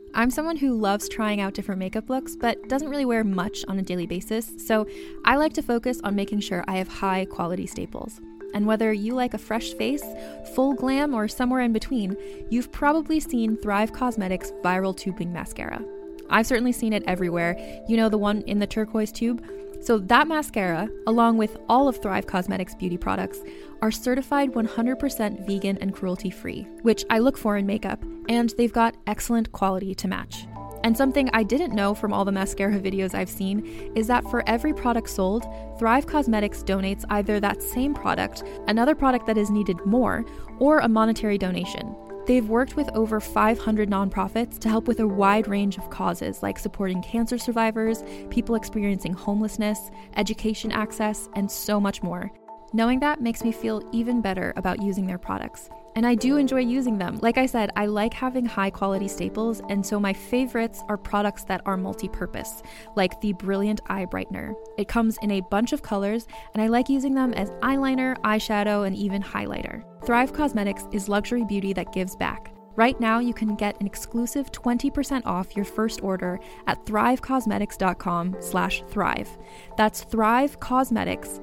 I'm someone who loves trying out different makeup looks, but doesn't really wear much on a daily basis, so I like to focus on making sure I have high quality staples. And whether you like a fresh face, full glam, or somewhere in between, you've probably seen Thrive Causemetics Viral Tubing Mascara. I've certainly seen it everywhere. You know, the one in the turquoise tube? So that mascara, along with all of Thrive Causemetics beauty products, are certified 100% vegan and cruelty-free, which I look for in makeup, and they've got excellent quality to match. And something I didn't know from all the mascara videos I've seen is that for every product sold, Thrive Causemetics donates either that same product, another product that is needed more, or a monetary donation. They've worked with over 500 nonprofits to help with a wide range of causes like supporting cancer survivors, people experiencing homelessness, education access, and so much more. Knowing that makes me feel even better about using their products. And I do enjoy using them. Like I said, I like having high quality staples, and so my favorites are products that are multi-purpose, like the Brilliant Eye Brightener. It comes in a bunch of colors, and I like using them as eyeliner, eyeshadow, and even highlighter. Thrive Causemetics is luxury beauty that gives back. Right now, you can get an exclusive 20% off your first order at thrivecausemetics.com/thrive. That's Thrive Causemetics,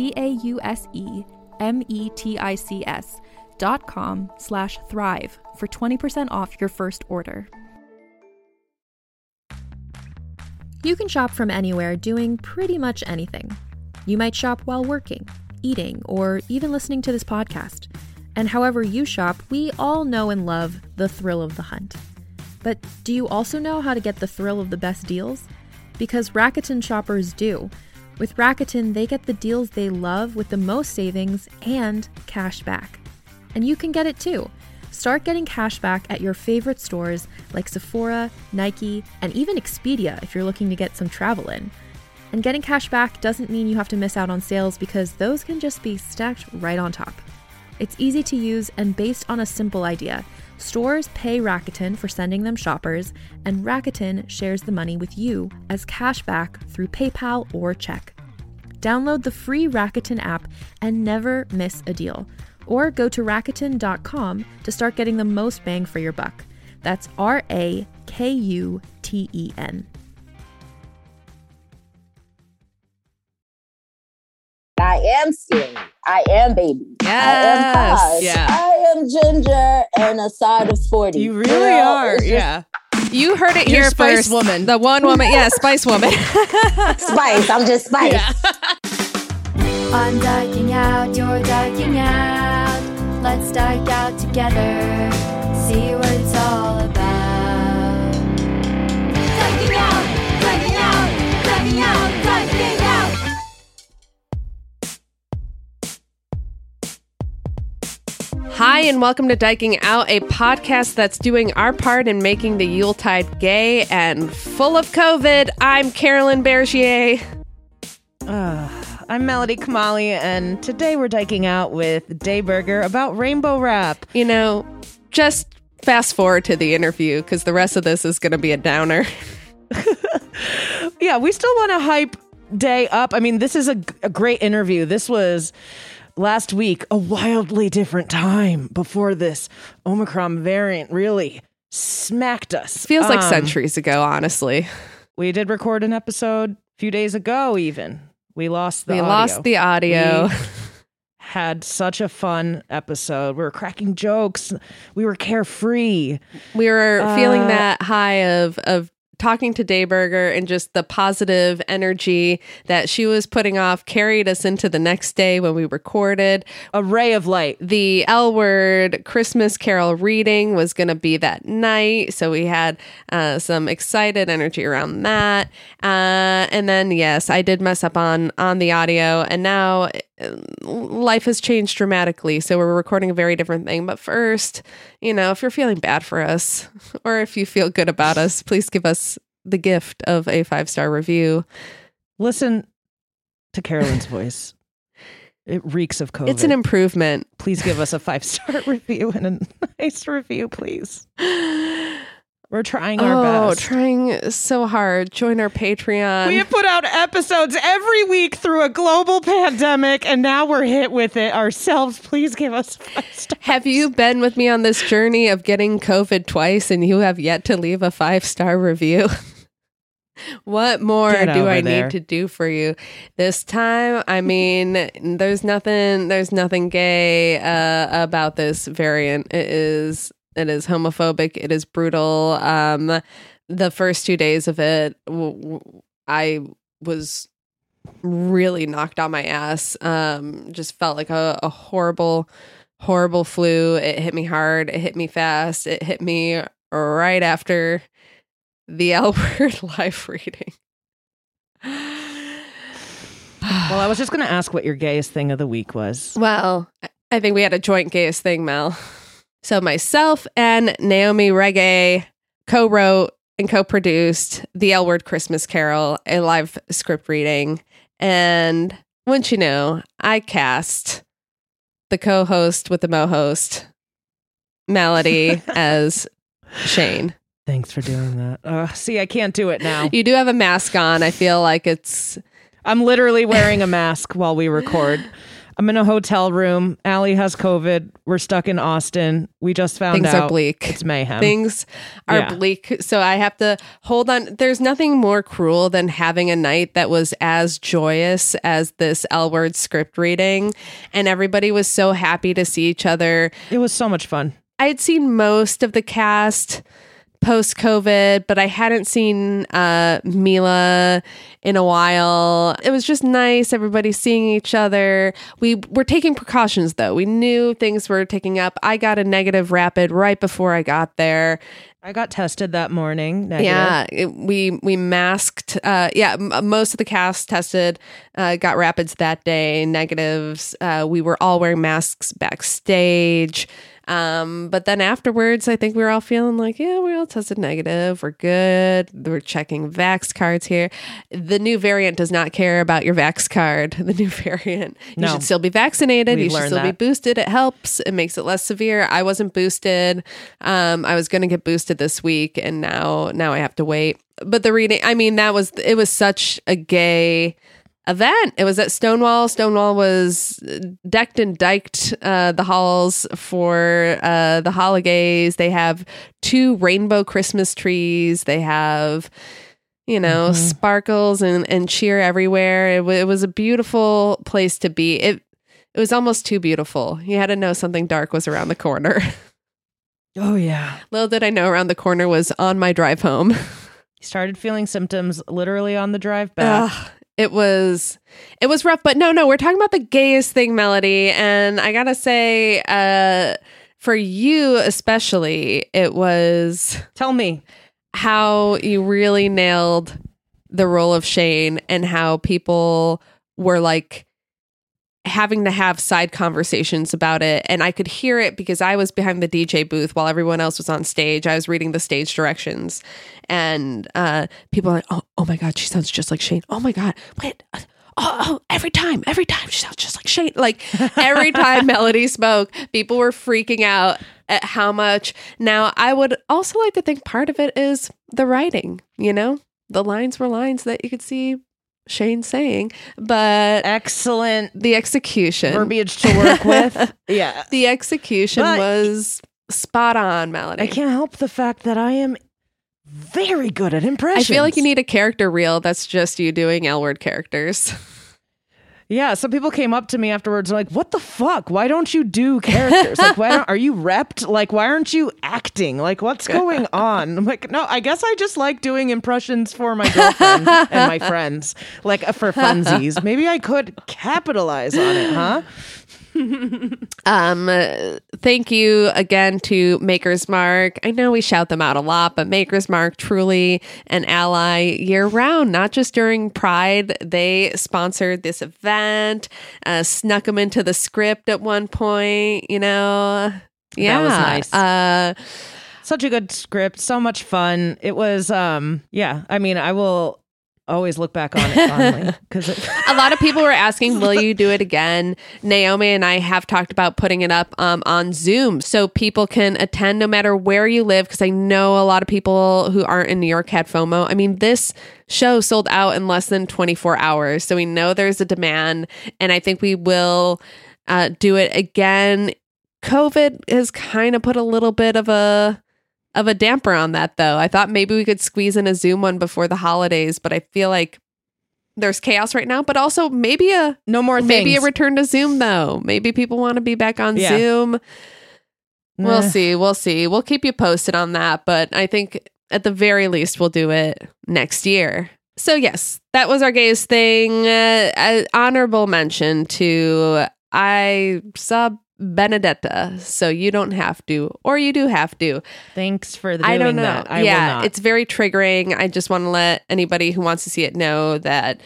CAUSEMETICS.com/thrive for 20% off your first order. You can shop from anywhere doing pretty much anything. You might shop while working, eating, or even listening to this podcast. And however you shop, we all know and love the thrill of the hunt. But do you also know how to get the thrill of the best deals? Because Rakuten shoppers do. With Rakuten, they get the deals they love with the most savings and cash back. And you can get it too. Start getting cash back at your favorite stores like Sephora, Nike, and even Expedia if you're looking to get some travel in. And getting cash back doesn't mean you have to miss out on sales, because those can just be stacked right on top. It's easy to use and based on a simple idea. Stores pay Rakuten for sending them shoppers, and Rakuten shares the money with you as cash back through PayPal or check. Download the free Rakuten app and never miss a deal. Or go to Rakuten.com to start getting the most bang for your buck. That's RAKUTEN. I am skinny. I am baby. Yes. I am Posh. Yeah. I am ginger and a side of sporty. You really are. Yeah. You heard it here Spice first. Woman. The one woman. Yeah, Spice Woman. Spice. I'm just Spice. Yeah. I'm dyking out, you're dyking out. Let's dyke out together. See what it's all about. Dyking out, dyking out, dyking out, dyking out. Hi, and welcome to Dyking Out, a podcast that's doing our part in making the Yuletide gay and full of COVID. I'm Carolyn Bergier. I'm Melody Kamali, and today we're dyking out with Dayburger about rainbow wrap. You know, just fast forward to the interview, because the rest of this is going to be a downer. Yeah, we still want to hype Day up. I mean, this is a great interview. This was last week, a wildly different time before this Omicron variant really smacked us. Feels like centuries ago, honestly. We did record an episode a few days ago even. We lost the audio. We had such a fun episode. We were cracking jokes. We were carefree. We were feeling that high of talking to Dayburger, and just the positive energy that she was putting off carried us into the next day when we recorded. A ray of light. The L Word Christmas Carol reading was going to be that night, so we had some excited energy around that. And then, yes, I did mess up on the audio, and now life has changed dramatically, so we're recording a very different thing. But first, you know, if you're feeling bad for us, or if you feel good about us, please give us the gift of a 5-star review. Listen to Carolyn's voice. It reeks of COVID. It's an improvement. Please give us a 5-star review and a nice review, please. We're trying our best. Trying so hard. Join our Patreon. We have put out episodes every week through a global pandemic, and now we're hit with it ourselves. Please give us 5 stars. Have you been with me on this journey of getting COVID twice and you have yet to leave a 5-star review? What more Get do over I there. need to do for you this time? I mean, there's nothing gay about this variant. It is homophobic. It is brutal. The first 2 days of it, I was really knocked on my ass. Just felt like a horrible flu. It hit me hard. It hit me fast. It hit me right after the L Word live reading. Well, I was just going to ask what your gayest thing of the week was. Well, I think we had a joint gayest thing, Mel. So myself and Naomi Reggae co-wrote and co-produced the L Word Christmas Carol, a live script reading. And wouldn't you know, I cast the co-host with the mo-host, Melody, as Shane. Thanks for doing that. See, I can't do it now. You do have a mask on. I feel like I'm literally wearing a mask while we record. I'm in a hotel room. Allie has COVID. We're stuck in Austin. We just found things out are bleak. It's mayhem. Things are Yeah. bleak. So I have to hold on. There's nothing more cruel than having a night that was as joyous as this L Word script reading. And everybody was so happy to see each other. It was so much fun. I had seen most of the cast post-COVID, but I hadn't seen Mila in a while. It was just nice, everybody seeing each other. We were taking precautions, though. We knew things were ticking up. I got a negative rapid right before I got there. I got tested that morning. Negative. Yeah, we masked. Most of the cast tested, got rapids that day, negatives. We were all wearing masks backstage. But then afterwards, I think we were all feeling like, yeah, we all tested negative. We're good. We're checking Vax cards here. The new variant does not care about your Vax card. The new variant, you No. should still be vaccinated. We've You should learned still be that. boosted. It helps. It makes it less severe. I wasn't boosted. I was going to get boosted this week, and now I have to wait. But the reading, I mean, it was such a gay event. It was at Stonewall. Stonewall was decked and diked the halls for the holidays. They have 2 rainbow Christmas trees. They have, sparkles and cheer everywhere. It was a beautiful place to be. It was almost too beautiful. You had to know something dark was around the corner. Oh, yeah. Little did I know around the corner was on my drive home. Started feeling symptoms literally on the drive back. Ugh, it was rough, but no, we're talking about the gayest thing, Melody. And I gotta say, for you especially, it was Tell me. how you really nailed the role of Shane and how people were like having to have side conversations about it. And I could hear it because I was behind the DJ booth while everyone else was on stage. I was reading the stage directions, and people are like, oh my God, she sounds just like Shane. Oh my God, wait. Every time she sounds just like Shane. Like every time Melody spoke, people were freaking out at how much. Now, I would also like to think part of it is the writing, the lines were lines that you could see Shane saying, but Excellent the execution, verbiage to work with. Yeah. the execution But- was spot on, Melody. I can't help the fact that I am very good at I impressions. feel like you need a character reel that's just you doing L Word characters. Yeah, some people came up to me afterwards and like, what the fuck? Why don't you do characters? Like, are you repped? Like, why aren't you acting? Like, what's going on? I'm like, no, I guess I just like doing impressions for my girlfriend and my friends, like for funsies. Maybe I could capitalize on it, huh? Thank you again to Maker's Mark. I know we shout them out a lot, but Maker's Mark, truly an ally year round, not just during Pride. They sponsored this event, snuck them into the script at one point, Yeah. That was nice. Such a good script, so much fun. It was, I mean, I will always look back on it fondly. Because a lot of people were asking, will you do it again? Naomi and I have talked about putting it up on Zoom so people can attend no matter where you live, because I know a lot of people who aren't in New York had FOMO. I mean, this show sold out in less than 24 hours. So we know there's a demand, and I think we will do it again. COVID has kind of put a little bit of a damper on that, though. I thought maybe we could squeeze in a Zoom one before the holidays, but I feel like there's chaos right now, but also maybe a return to Zoom, though. Maybe people want to be back on Zoom. We'll see. We'll keep you posted on that, but I think at the very least we'll do it next year. So yes, that was our gays thing. Honorable mention to I saw Benedetta, so you don't have to, or you do have to. Thanks for doing I don't know. that. I will not. It's very triggering. I just want to let anybody who wants to see it know that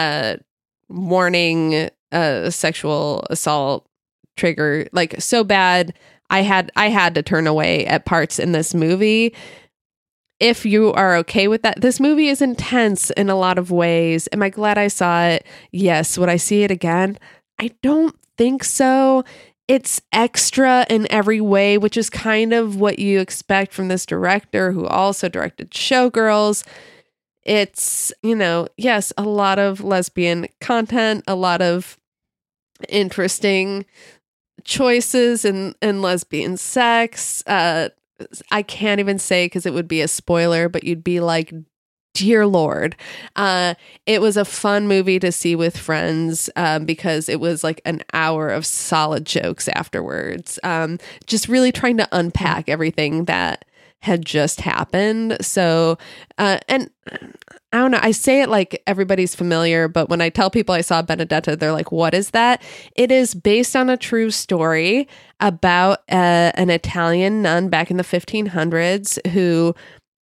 warning, sexual assault trigger, like, so bad. I had to turn away at parts in this movie. If you are okay with that, this movie is intense in a lot of ways. Am I glad I saw it? Yes. Would I see it again? I don't think so. It's extra in every way, which is kind of what you expect from this director who also directed Showgirls. It's, yes, a lot of lesbian content, a lot of interesting choices in lesbian sex. I can't even say because it would be a spoiler, but you'd be like, dear Lord. It was a fun movie to see with friends because it was like an hour of solid jokes afterwards. Just really trying to unpack everything that had just happened. So, and I don't know, I say it like everybody's familiar, but when I tell people I saw Benedetta, they're like, what is that? It is based on a true story about an Italian nun back in the 1500s who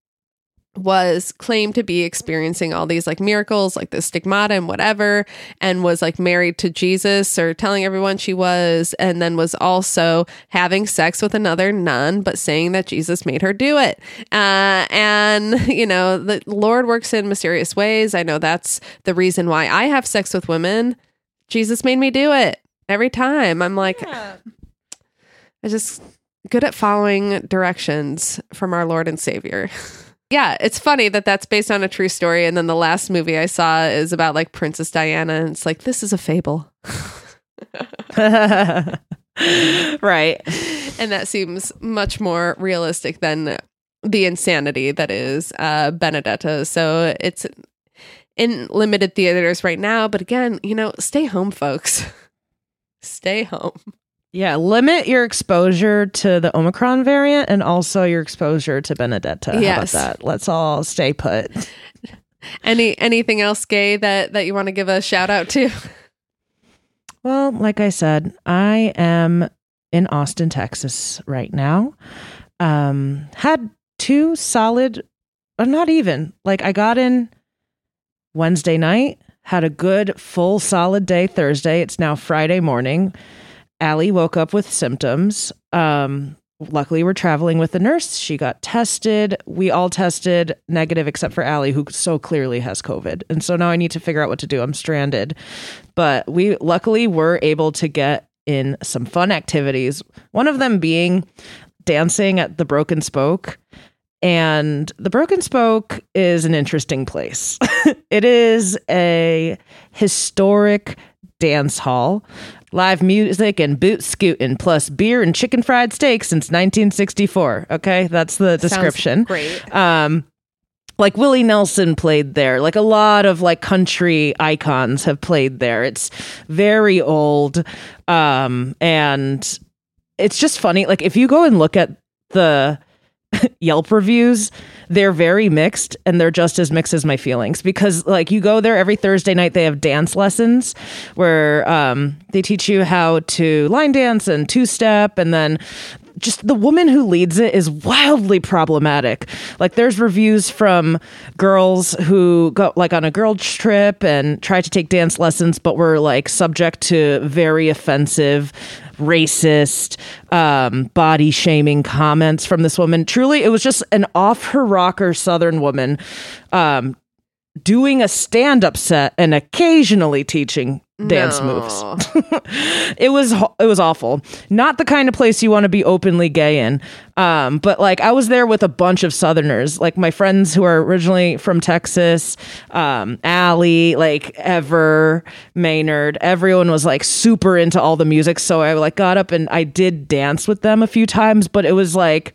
was claimed to be experiencing all these like miracles, like the stigmata and whatever, and was like married to Jesus, or telling everyone she was, and then was also having sex with another nun, but saying that Jesus made her do it. And the Lord works in mysterious ways. I know that's the reason why I have sex with women. Jesus made me do it every time. I'm like, I just good at following directions from our Lord and Savior. Yeah, it's funny that that's based on a true story. And then the last movie I saw is about like Princess Diana. And it's like, this is a fable. Right. And that seems much more realistic than the insanity that is Benedetta. So it's in limited theaters right now. But again, stay home, folks. Stay home. Yeah, limit your exposure to the Omicron variant and also your exposure to Benedetta. Yes. How about that? Let's all stay put. Anything else gay that you want to give a shout out to? Well, like I said, I am in Austin, Texas right now. Had 2 solid, or not even, like I got in Wednesday night, had a good full solid day Thursday. It's now Friday morning. Allie woke up with symptoms. Luckily, we're traveling with a nurse. She got tested. We all tested negative except for Allie, who so clearly has COVID. And so now I need to figure out what to do. I'm stranded. But we luckily were able to get in some fun activities. One of them being dancing at the Broken Spoke. And the Broken Spoke is an interesting place. It is a historic dance hall. Live music and boot scooting, plus beer and chicken fried steak since 1964. Okay, that's the description. Sounds great. Like Willie Nelson played there. Like a lot of like country icons have played there. It's very old, and it's just funny. Like if you go and look at the Yelp reviews, they're very mixed, and they're just as mixed as my feelings, because like you go there every Thursday night, they have dance lessons where they teach you how to line dance and two-step, and then just the woman who leads it is wildly problematic. Like there's reviews from girls who go like on a girls trip and try to take dance lessons, but were like subject to very offensive, racist, body shaming comments from this woman. Truly, it was just an off her rocker Southern woman doing a stand-up set and occasionally teaching dance moves. It was awful. Not the kind of place you want to be openly gay in. But like I was there with a bunch of Southerners, like my friends who are originally from Texas, Allie, like Ever, Maynard. Everyone was like super into all the music. So I like got up and I did dance with them a few times, but it was like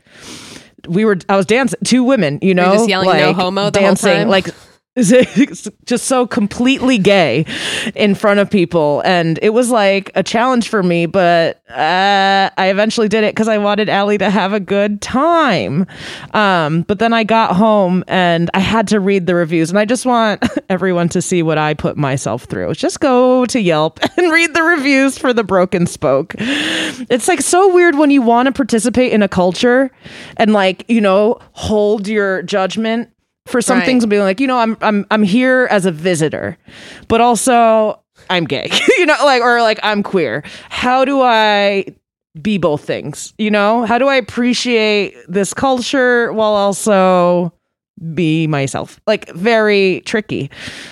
I was dancing, two women, you know, just yelling like, no homo the dancing, whole time. like just so completely gay in front of people, and it was like a challenge for me, but I eventually did it because I wanted Allie to have a good time. But then I got home and I had to read the reviews, and I just want everyone to see what I put myself through. Just go to Yelp and read the reviews for The Broken Spoke. It's like so weird when you want to participate in a culture and like, you know, hold your judgment for some things and be like, you know, I'm here as a visitor, but also I'm gay, you know, like, or like I'm queer. How do I be both things? You know, how do I appreciate this culture while also be myself? Like very tricky.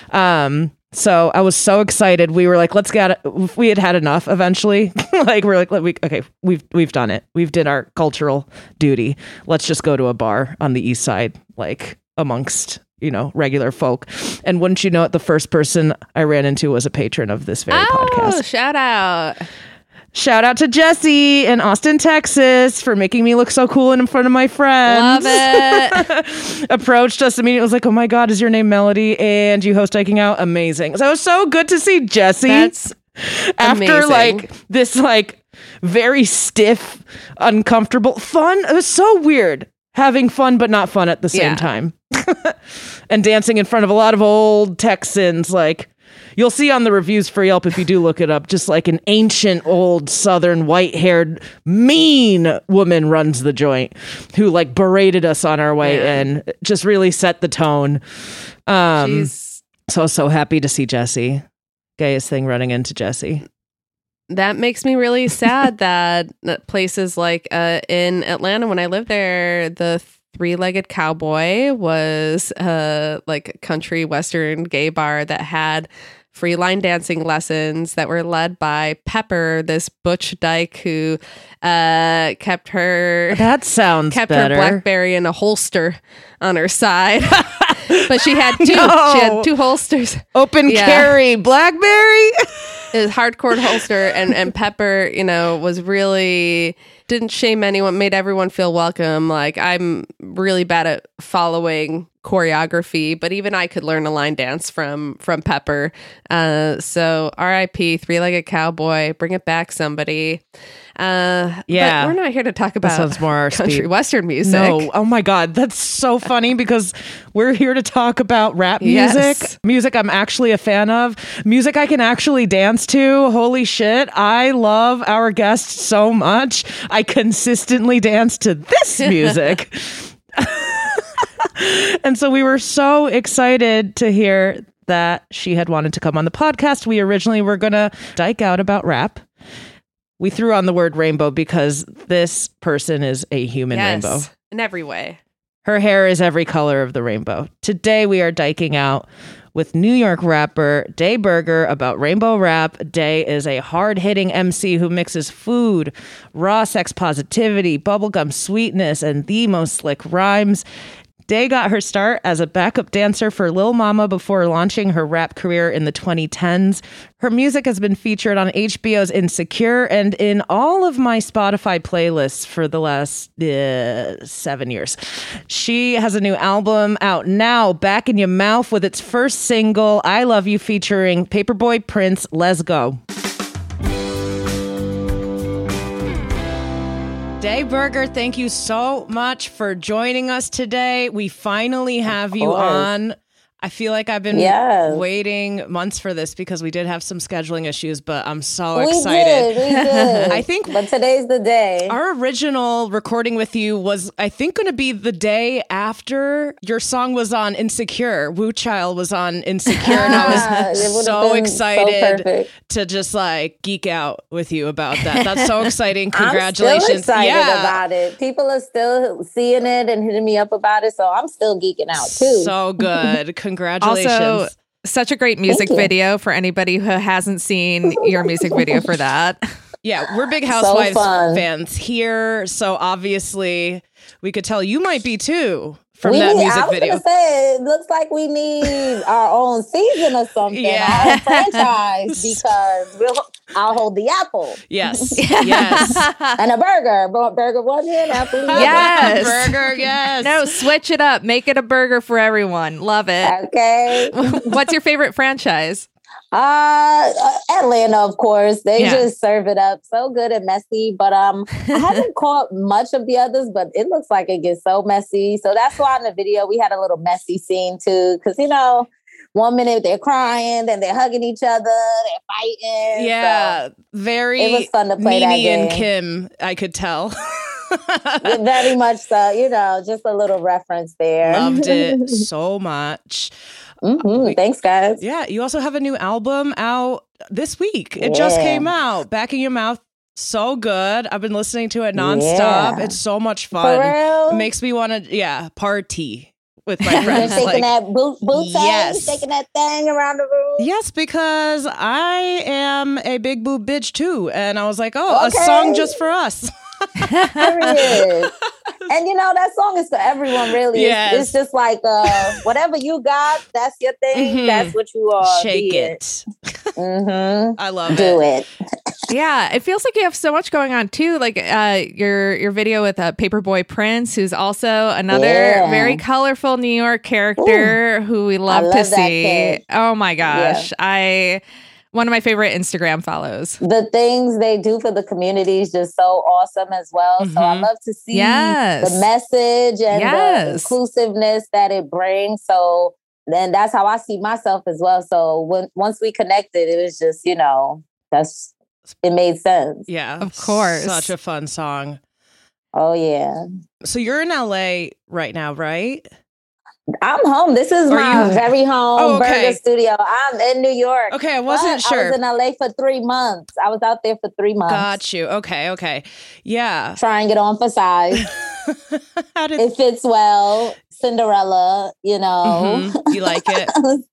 So I was so excited. We were like, let's get it. We had enough eventually. Like we're like, okay, we've done it. We've did our cultural duty. Let's just go to a bar on the East Side, like amongst, you know, regular folk. And wouldn't you know it, the first person I ran into was a patron of this very podcast. Shout out to Jesse in Austin, Texas for making me look so cool in front of my friends. Love it. Approached us immediately. Was like, oh my God, is your name Melody? And you host Diking Out? Amazing. So it was so good to see Jesse. That's after amazing. like this like very stiff, uncomfortable, fun. It was so weird. Having fun, but not fun at the same time. And dancing in front of a lot of old Texans. Like, you'll see on the reviews for Yelp, if you do look it up, just like an ancient old Southern white-haired mean woman runs the joint who like berated us on our way in. Just really set the tone. So happy to see Jesse. Gayest thing running into Jesse. That makes me really sad that places like in Atlanta, when I lived there, the Three-Legged Cowboy was like a country western gay bar that had free line dancing lessons that were led by Pepper, this butch dyke who kept her better. BlackBerry in a holster on her side. But she had two. She had two holsters. Open carry BlackBerry. His hardcore holster, and Pepper, you know, was really didn't shame anyone, made everyone feel welcome. Like, I'm really bad at following choreography, but even I could learn a line dance from Pepper. So R.I.P. Three-Legged Cowboy, bring it back, somebody. But we're not here to talk about sounds more our country speed. western music. No, oh my God, that's so funny because we're here to talk about rap music. Yes. Music I'm actually a fan of. Music I can actually dance to. Holy shit, I love our guest so much. I consistently dance to this music. And so we were so excited to hear that she had wanted to come on the podcast. We originally were going to dike out about rap. We threw on the word rainbow because this person is a human rainbow. In every way. Her hair is every color of the rainbow. Today we are diking out with New York rapper Day Burger about rainbow rap. Day is a hard-hitting MC who mixes food, raw sex positivity, bubblegum sweetness, and the most slick rhymes. Day got her start as a backup dancer for Lil Mama before launching her rap career in the 2010s. Her music has been featured on HBO's Insecure and in all of my Spotify playlists for the last 7 years. She has a new album out now, Back in Your Mouth, with its first single, I Love You, featuring Paperboy Prince. Let's go. Day Burger, thank you so much for joining us today. We finally have you on. I feel like I've been waiting months for this because we did have some scheduling issues, but I'm so excited. We did. I think, but today's the day. Our original recording with you was, I think, going to be the day after your song was on Insecure. Woo Child was on Insecure, and I was so excited to just like geek out with you about that. That's so exciting. Congratulations. I'm still excited about it. People are still seeing it and hitting me up about it, so I'm still geeking out too. So good. Congratulations. Also, such a great music you. video for anybody who hasn't seen your music video for that. Yeah, we're big Housewives fun. fans here, so obviously we could tell you might be too from We that need, music I was video. gonna say, it looks like we need our own season or something, Yeah. our own franchise, because I'll hold the apple Yes, yes. and a burger. Burger one hand, apple the other. Yes. Burger, yes. No, switch it up. Make it a burger for everyone. Love it. Okay. What's your favorite franchise? Atlanta, of course. They Yeah. just serve it up so good and messy. But I haven't caught much of the others, but it looks like it gets so messy. So that's why in the video we had a little messy scene too, because 1 minute they're crying, then they're hugging each other, they're fighting. Yeah, So very it was fun to play that Mimi and game. Kim, I could tell. Very much so. Just a little reference there. Loved it so much. Thanks, guys. Yeah, you also have a new album out this week. It just Yeah. came out. Back in Your Mouth. So good. I've been listening to it nonstop. Yeah. It's so much For fun. real? It makes me want to, party with my You're friends. shaking that boot yes. shaking that thing around the room. Yes, because I am a big boob bitch too. And I was like, a Okay. song just for us. Period. And that song is for everyone, really. Yes. It's just like whatever you got, that's your thing. Mhm. That's what you are. Shake Be it. Mm-hmm. I love Do it. it. Yeah, it feels like you have so much going on too. Like your video with Paperboy Prince, who's also another Yeah. very colorful New York character who we love to love that see. kid. Oh my gosh, one of my favorite Instagram follows. The things they do for the community is just so awesome as well. So I Mhm. love to see Yes. the message and the Yes. inclusiveness that it brings. So then that's how I see myself as well. So once we connected, it was just, it made sense. Yeah. Of course. Such a fun song. Oh, yeah. So you're in LA right now, right? I'm home. This is Are my you- very home Oh, okay. burger studio. I'm in New York. Okay, I wasn't But sure. I was in LA for 3 months. I was out there for 3 months. Got you. Okay. Yeah. Trying it on for size. How did It fits well. Cinderella, Mhm. You like it?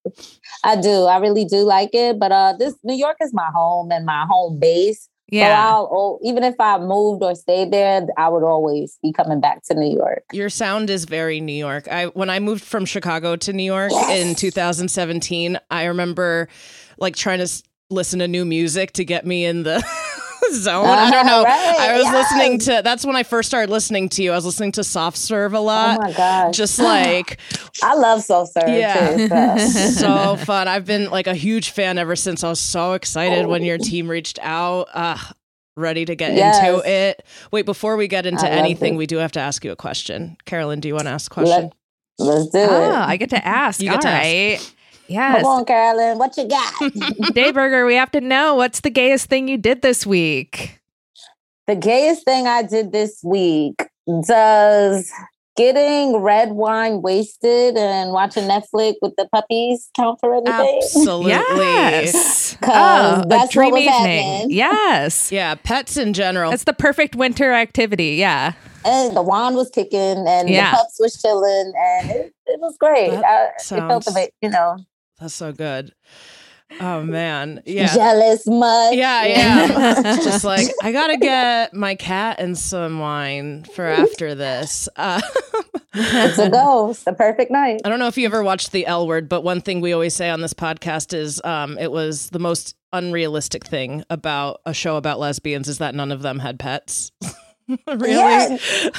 I do. I really do like it. But this New York is my home and my home base. Yeah. So even if I moved or stayed there, I would always be coming back to New York. Your sound is very New York. When I moved from Chicago to New York in 2017, I remember trying to listen to new music to get me in the zone. I don't know. Right, I was yes. listening to, that's when I first started listening to you. I was listening to Soft Serve a lot. Oh my gosh. Just like, I love Soft Serve Yeah. too. So. so fun. I've been a huge fan ever since. I was so excited when your team reached out. Ready to get Yes. into it. Wait, before we get into I love anything, it. we do have to ask you a question. Carolyn, do you want to ask a question? Let's do Oh, it. I get to ask. You get All to ask. right. Yes. Come on, Carolyn. What you got? Dayburger, we have to know, what's the gayest thing you did this week? The gayest thing I did this week, does getting red wine wasted and watching Netflix with the puppies count for anything? Absolutely. Yes. 'Cause Oh, a that's dream what was evening. happening. Yes. Yeah, pets in general. That's the perfect winter activity. Yeah. And the wine was kicking and Yeah. the pups was chilling and it was great. That It felt a sounds- bit, That's so good. Oh man. Yeah. jealous much. Yeah, yeah. It's just I gotta get my cat and some wine for after this. It's a go. It's the perfect night. I don't know if you ever watched The L Word, but one thing we always say on this podcast is it was the most unrealistic thing about a show about lesbians is that none of them had pets. Really?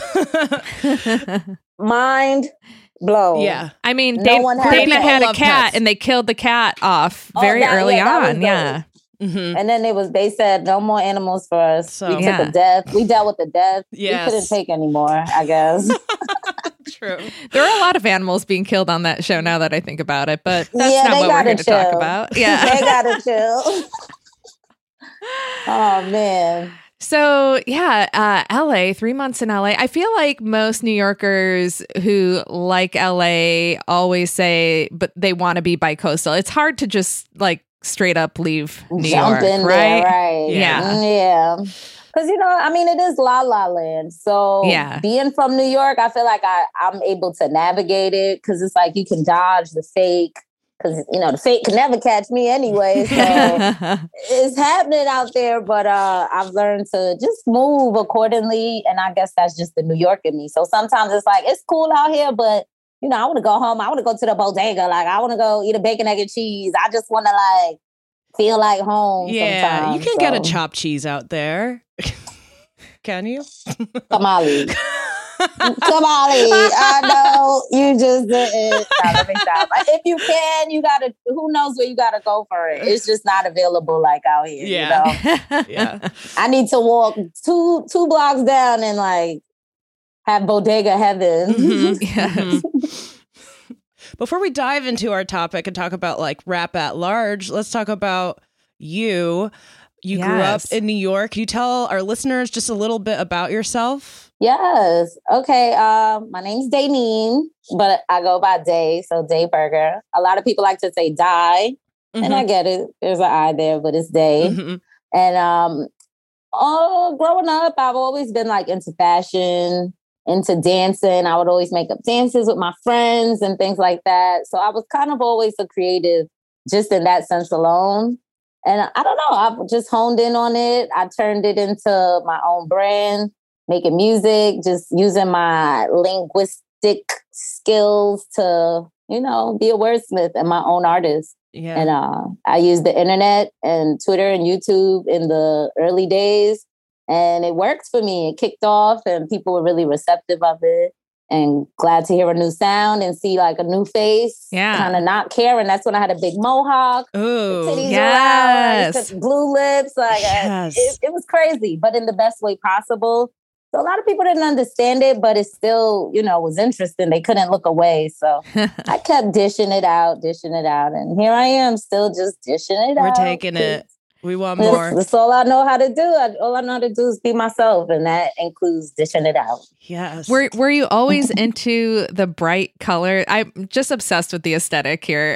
Mind blown. Yeah. I mean, No one had Dana pets. had a Love cat pets. and they killed the cat off Oh, very that- early yeah, that was on. dope. Yeah. Mhm. And then they said no more animals for us. So- We took Yeah. a death. We dealt with the death. Yes. We couldn't take anymore, I guess. True. There are a lot of animals being killed on that show now that I think about it, but that's Yeah, not they what we're gotta here to talk chill. about. They Yeah. gotta chill. Oh man. So, yeah, LA, 3 months in LA. I feel like most New Yorkers who like LA always say, but they want to be bi-coastal. It's hard to just straight up leave New Jump York, in right? there, right? Yeah. Yeah. Because, I mean, it is La La Land. So Yeah. being from New York, I feel like I'm able to navigate it because it's like you can dodge the fake because, the fake can never catch me anyway. So it's happening out there. But I've learned to just move accordingly. And I guess that's just the New York in me. So sometimes it's like, it's cool out here, but, I want to go home. I want to go to the bodega. Like, I want to go eat a bacon, egg, and cheese. I just want to, like, feel like home. Yeah, sometimes, you can get a chopped cheese out there. Can you? Tamale. Tamale. I know you just didn't. No, let me stop. If you can, you gotta. Who knows where you gotta go for it? It's just not available like out here. Yeah. Yeah. I need to walk two blocks down and like have bodega heaven. Yes. Before we dive into our topic and talk about like rap at large, let's talk about you. You grew up Yes. in New York. Can you tell our listeners just a little bit about yourself? Yes. Okay. My name's Dayneen, but I go by Day, so Day Burger. A lot of people like to say Die, and I get it. There's an I there, but it's Day. Mhm. And growing up, I've always been like into fashion, into dancing. I would always make up dances with my friends and things like that. So I was kind of always a creative just in that sense alone. And I don't know, I've just honed in on it. I turned it into my own brand, making music, just using my linguistic skills to, be a wordsmith and my own artist. Yeah. And I used the internet and Twitter and YouTube in the early days. And it worked for me. It kicked off and people were really receptive of it and glad to hear a new sound and see like a new face. Yeah. Kind of not caring. That's when I had a big mohawk. Ooh. Titties Yes. around, blue lips. Like Yes. it was crazy, but in the best way possible. So a lot of people didn't understand it, but it still, was interesting. They couldn't look away. So I kept dishing it out. And here I am still just dishing it out. We're taking it. We want more. That's all I know how to do. All I know how to do is be myself. And that includes dishing it out. Yes. Were you always into the bright color? I'm just obsessed with the aesthetic here.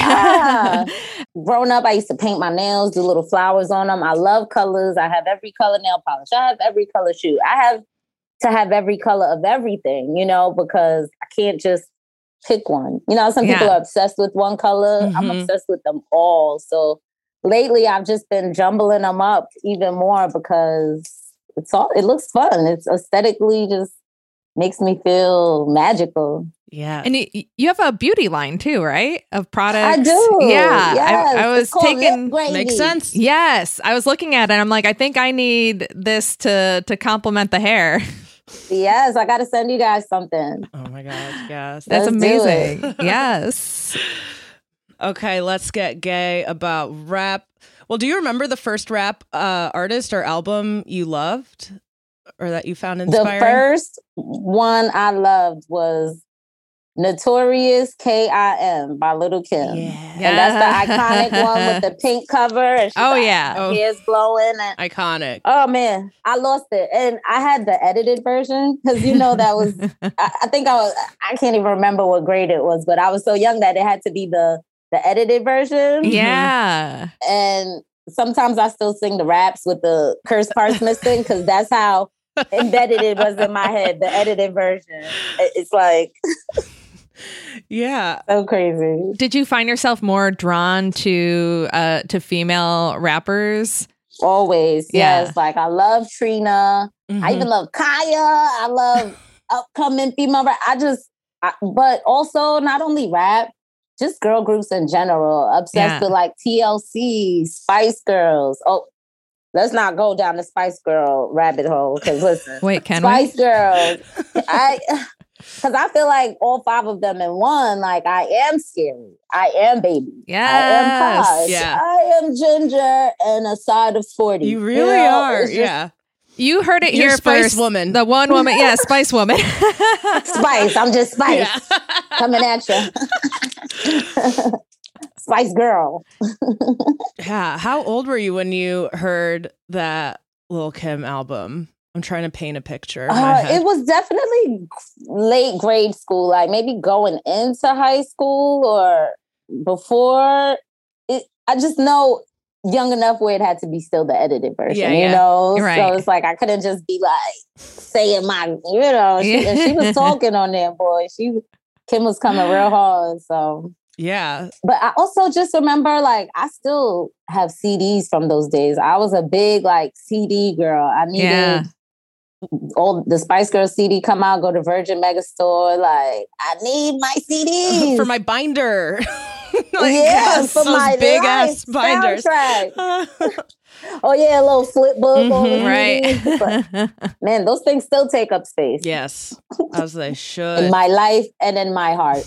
Growing up, I used to paint my nails, do little flowers on them. I love colors. I have every color nail polish. I have every color shoe. I have to have every color of everything, because I can't just pick one. Some people are obsessed with one color. I'm obsessed with them all. So lately, I've just been jumbling them up even more because it looks fun. It's aesthetically just makes me feel magical. Yeah. And you have a beauty line too, right? Of products. I do. Yeah. Yes. I was It's called taking. Lip Gravy. Makes sense. Yes, I was looking at it. I'm like, I think I need this to complement the hair. Yes, I got to send you guys something. Oh my God. Yes. That's Let's do amazing. it. Yes. Okay, let's get gay about rap. Well, do you remember the first rap artist or album you loved or that you found inspiring? The first one I loved was Notorious K.I.M. by Little Kim. Yeah. And that's the iconic one with the pink cover. And Oh, yeah. her hair's blowing. And Iconic. oh man, I lost it. And I had the edited version because that was, I think I can't even remember what grade it was, but I was so young that it had to be the edited version. Yeah. And sometimes I still sing the raps with the curse parts missing because that's how embedded it was in my head, the edited version. It's like Yeah. so crazy. Did you find yourself more drawn to female rappers? Always. Yeah. Yes. Like I love Trina. I even love Kaya. I love upcoming female rap. But also not only rap, just girl groups in general. Obsessed with like TLC, Spice Girls. Oh, let's not go down the Spice Girl rabbit hole. Because listen, Wait, can Spice we? Girls. Because I feel like all 5 of them in one. Like I am scary. I am baby. Yes. I am Posh. Yeah. I am Ginger and a side of 40. You really are. it's just Yeah. You heard it You're here Spice first. Woman. The one woman. Yeah, Spice Woman. Spice. I'm just Spice. Yeah. Coming at you. Spice Girl. Yeah. How old were you when you heard that Lil' Kim album? I'm trying to paint a picture. In my head. It was definitely late grade school, like maybe going into high school or before. I just know young enough where it had to be still the edited version, Yeah, you yeah. know? Right. So it's like, I couldn't just be like saying and she was talking on there, boy. Kim was coming real hard, so. Yeah. But I also just remember, like, I still have CDs from those days. I was a big, like, CD girl. I needed all the Spice Girls CD come out, go to Virgin Megastore. Like, I need my CDs. For my binder. For my big life ass binders. soundtrack. Oh yeah, a little flip book on the Right. CDs. But, man, those things still take up space Yes, as they should. in my life and in my heart.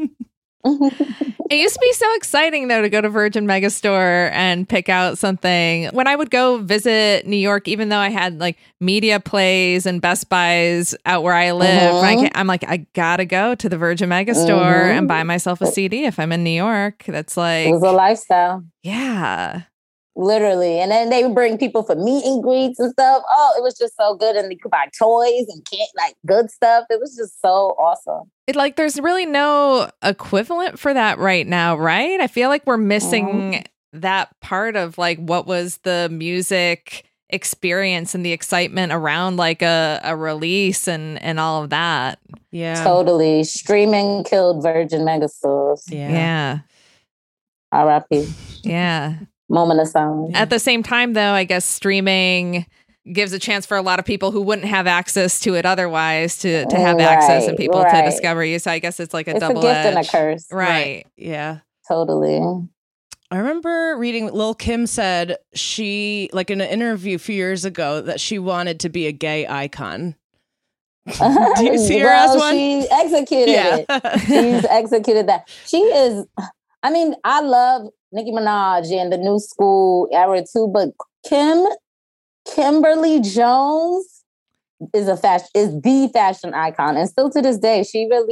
It used to be so exciting, though, to go to Virgin Megastore and pick out something. When I would go visit New York, even though I had like media plays and Best Buys out where I live, I'm like, I gotta go to the Virgin Megastore and buy myself a CD if I'm in New York. That's like, It was a lifestyle. yeah. Literally. And then they would bring people for meet and greets and stuff. Oh, it was just so good. And you could buy toys and like good stuff. It was just so awesome. It like there's really no equivalent for that right now, right? I feel like we're missing that part of like what was the music experience and the excitement around like a release and all of that. Yeah. Totally. Streaming killed Virgin Megastores. Yeah. R.I.P. Yeah. Moment of silence. At the same time, though, I guess streaming gives a chance for a lot of people who wouldn't have access to it otherwise to have access and people to discover you. So I guess it's like a double gift edge. and a curse. Right. Yeah. Totally. I remember reading Lil' Kim said she, like in an interview a few years ago, that she wanted to be a gay icon. Do you see her as one? She executed it. She's executed that. She is, I mean, I love Nicki Minaj and the new school era too, but Kimberly Jones is the fashion icon. And still to this day,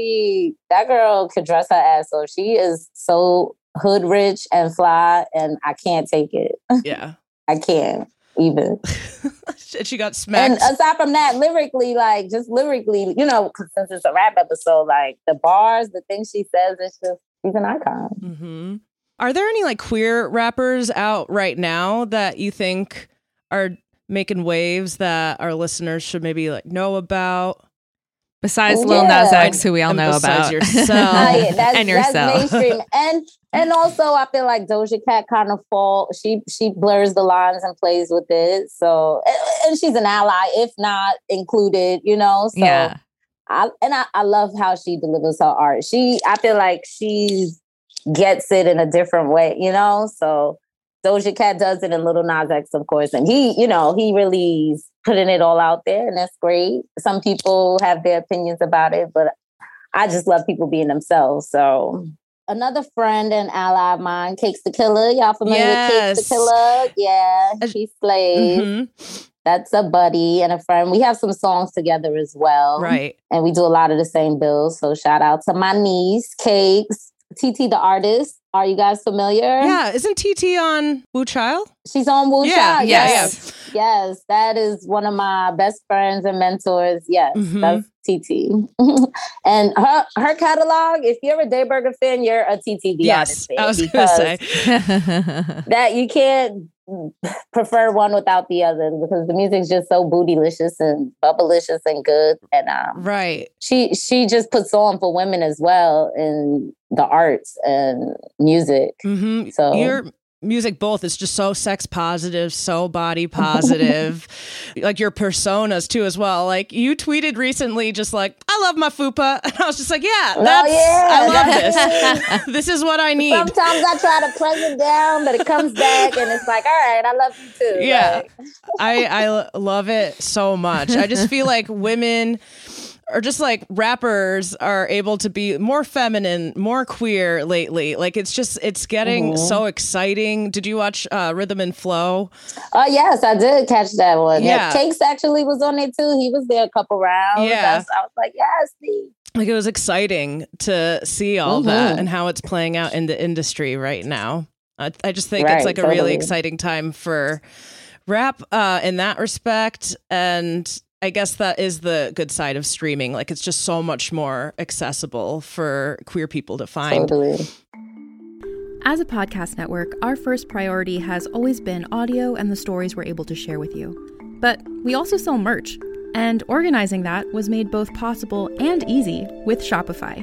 that girl could dress her ass off. She is so hood rich and fly, and I can't take it. Yeah. I can't even. She got smacked. And aside from that, lyrically, you know, since it's a rap episode, like the bars, the things she says, she's an icon. Mm-hmm. Are there any like queer rappers out right now that you think are making waves that our listeners should maybe like know about? Besides Lil Nas X, who we all know besides about. yourself. And yourself. That's mainstream. And also I feel like Doja Cat kind of she blurs the lines and plays with it. So, and she's an ally, if not included, you know? So Yeah. I love how she delivers her art. I feel like she gets it in a different way, you know? So Doja Cat does it, and Lil Nas X, of course. And he really is putting it all out there, and that's great. Some people have their opinions about it, but I just love people being themselves. So another friend and ally of mine, Cakes the Killer. Y'all familiar with Cakes the Killer? Yeah, she slays. Mm-hmm. That's a buddy and a friend. We have some songs together as well. Right. And we do a lot of the same bills. So shout out to my niece, Cakes. TT the artist. Are you guys familiar? Yeah. Isn't TT on Wu Child? She's on Wu Child. Yes. Yes. That is one of my best friends and mentors. Yes. That's TT. And her catalog, if you're a Dayburger fan, you're a TT the artist fan. I was going to say. That you can't prefer one without the other, because the music's just so bootylicious and bubblicious and good. And right. She just puts on for women as well in the arts and music. Mm-hmm. So your music both is just so sex positive, so body positive. Like your personas too as well. Like you tweeted recently just like, I love my fupa. And I was just like, I love this. This is what I need. Sometimes I try to press it down, but it comes back and it's like, all right, I love you too. Yeah. Like. I love it so much. I just feel like women, or just like rappers, are able to be more feminine, more queer lately. Like it's getting so exciting. Did you watch Rhythm and Flow? Yes, I did catch that one. Yeah. Cakes actually was on it too. He was there a couple rounds. Yeah. I was like, yes, Steve. Like it was exciting to see all that and how it's playing out in the industry right now. I just think it's like a really exciting time for rap in that respect. And I guess that is the good side of streaming. Like it's just so much more accessible for queer people to find. Totally. As a podcast network, our first priority has always been audio and the stories we're able to share with you. But we also sell merch, and organizing that was made both possible and easy with Shopify.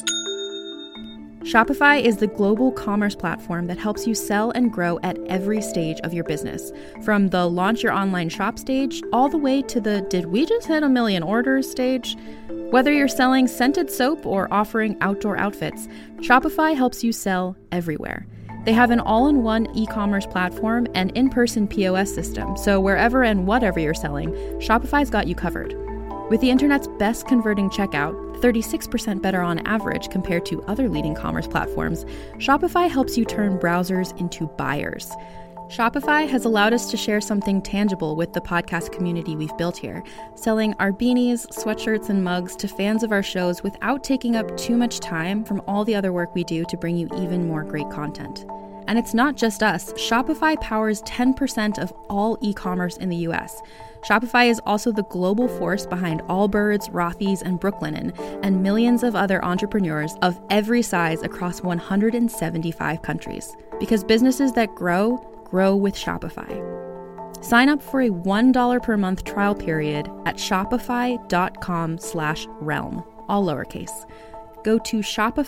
Shopify is the global commerce platform that helps you sell and grow at every stage of your business, from the launch your online shop stage all the way to the did we just hit 1 million orders stage. Whether you're selling scented soap or offering outdoor outfits, Shopify helps you sell everywhere. They have an all-in-one e-commerce platform and in-person POS system, so wherever and whatever you're selling, Shopify's got you covered. With the internet's best converting checkout, 36% better on average compared to other leading commerce platforms, Shopify helps you turn browsers into buyers. Shopify has allowed us to share something tangible with the podcast community we've built here, selling our beanies, sweatshirts, and mugs to fans of our shows without taking up too much time from all the other work we do to bring you even more great content. And it's not just us. Shopify powers 10% of all e-commerce in the US. Shopify is also the global force behind Allbirds, Rothy's, and Brooklinen, and millions of other entrepreneurs of every size across 175 countries. Because businesses that grow with Shopify. Sign up for a $1 per month trial period at shopify.com/realm, all lowercase. Go to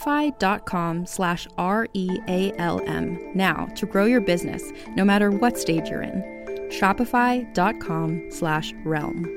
shopify.com/REALM now to grow your business, no matter what stage you're in. Shopify.com/realm.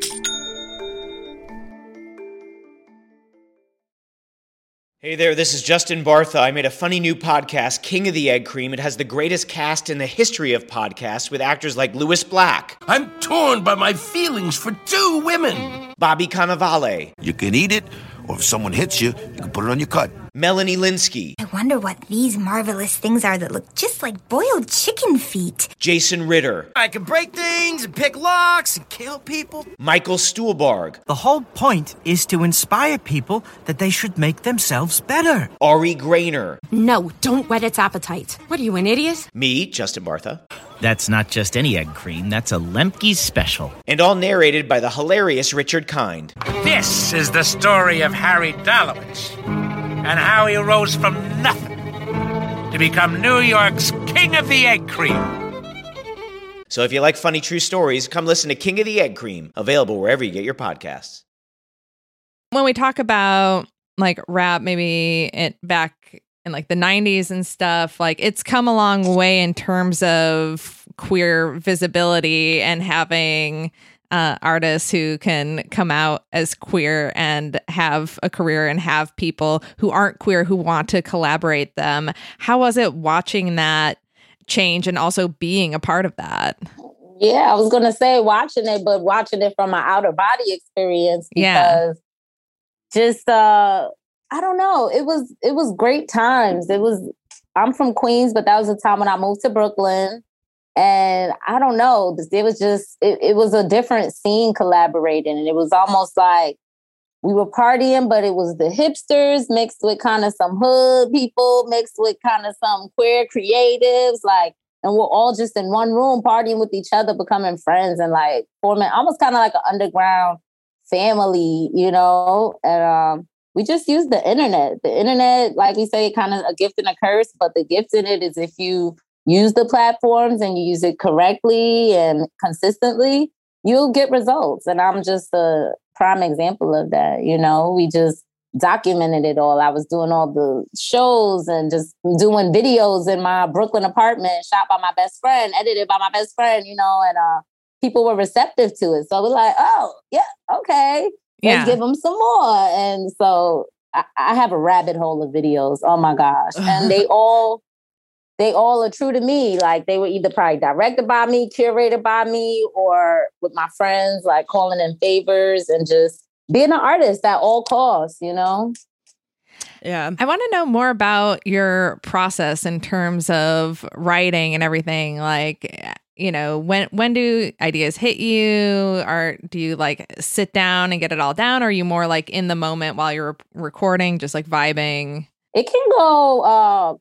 Hey there, this is Justin Bartha. I made a funny new podcast, King of the Egg Cream. It has the greatest cast in the history of podcasts with actors like Louis Black. I'm torn by my feelings for two women. Bobby Cannavale. You can eat it, or if someone hits you, you can put it on your cut. Melanie Linsky. I wonder what these marvelous things are that look just like boiled chicken feet. Jason Ritter. I can break things and pick locks and kill people. Michael Stuhlbarg. The whole point is to inspire people that they should make themselves better. Ari Grainer. No, don't whet its appetite. What are you, an idiot? Me, Justin Bartha. That's not just any egg cream, that's a Lemke's special. And all narrated by the hilarious Richard Kind. This is the story of Harry Dalowitz and how he rose from nothing to become New York's King of the Egg Cream. So if you like funny true stories, come listen to King of the Egg Cream, available wherever you get your podcasts. When we talk about like rap, maybe back in like the 90s and stuff, like it's come a long way in terms of queer visibility and having artists who can come out as queer and have a career and have people who aren't queer who want to collaborate them. How was it watching that change and also being a part of that? Yeah, I was going to say watching it, but watching it from an outer body experience because just, I don't know, it was great times. I'm from Queens, but that was the time when I moved to Brooklyn. And I don't know, it was just, it was a different scene collaborating. And it was almost like we were partying, but it was the hipsters mixed with kind of some hood people, mixed with kind of some queer creatives, like, and we're all just in one room partying with each other, becoming friends and like forming almost kind of like an underground family, you know? And we just use the internet. The internet, like we say, kind of a gift and a curse, but the gift in it is if you use the platforms and you use it correctly and consistently, you'll get results. And I'm just a prime example of that. You know, we just documented it all. I was doing all the shows and just doing videos in my Brooklyn apartment, shot by my best friend, edited by my best friend, you know, and people were receptive to it. So we're like, oh, yeah, okay, let's give them some more. And so I have a rabbit hole of videos. Oh, my gosh. And they all are true to me. Like they were either probably directed by me, curated by me, or with my friends, like calling in favors and just being an artist at all costs, you know? Yeah. I want to know more about your process in terms of writing and everything. Like, you know, when do ideas hit you? Or do you like sit down and get it all down? Or are you more like in the moment while you're recording, just like vibing? It can go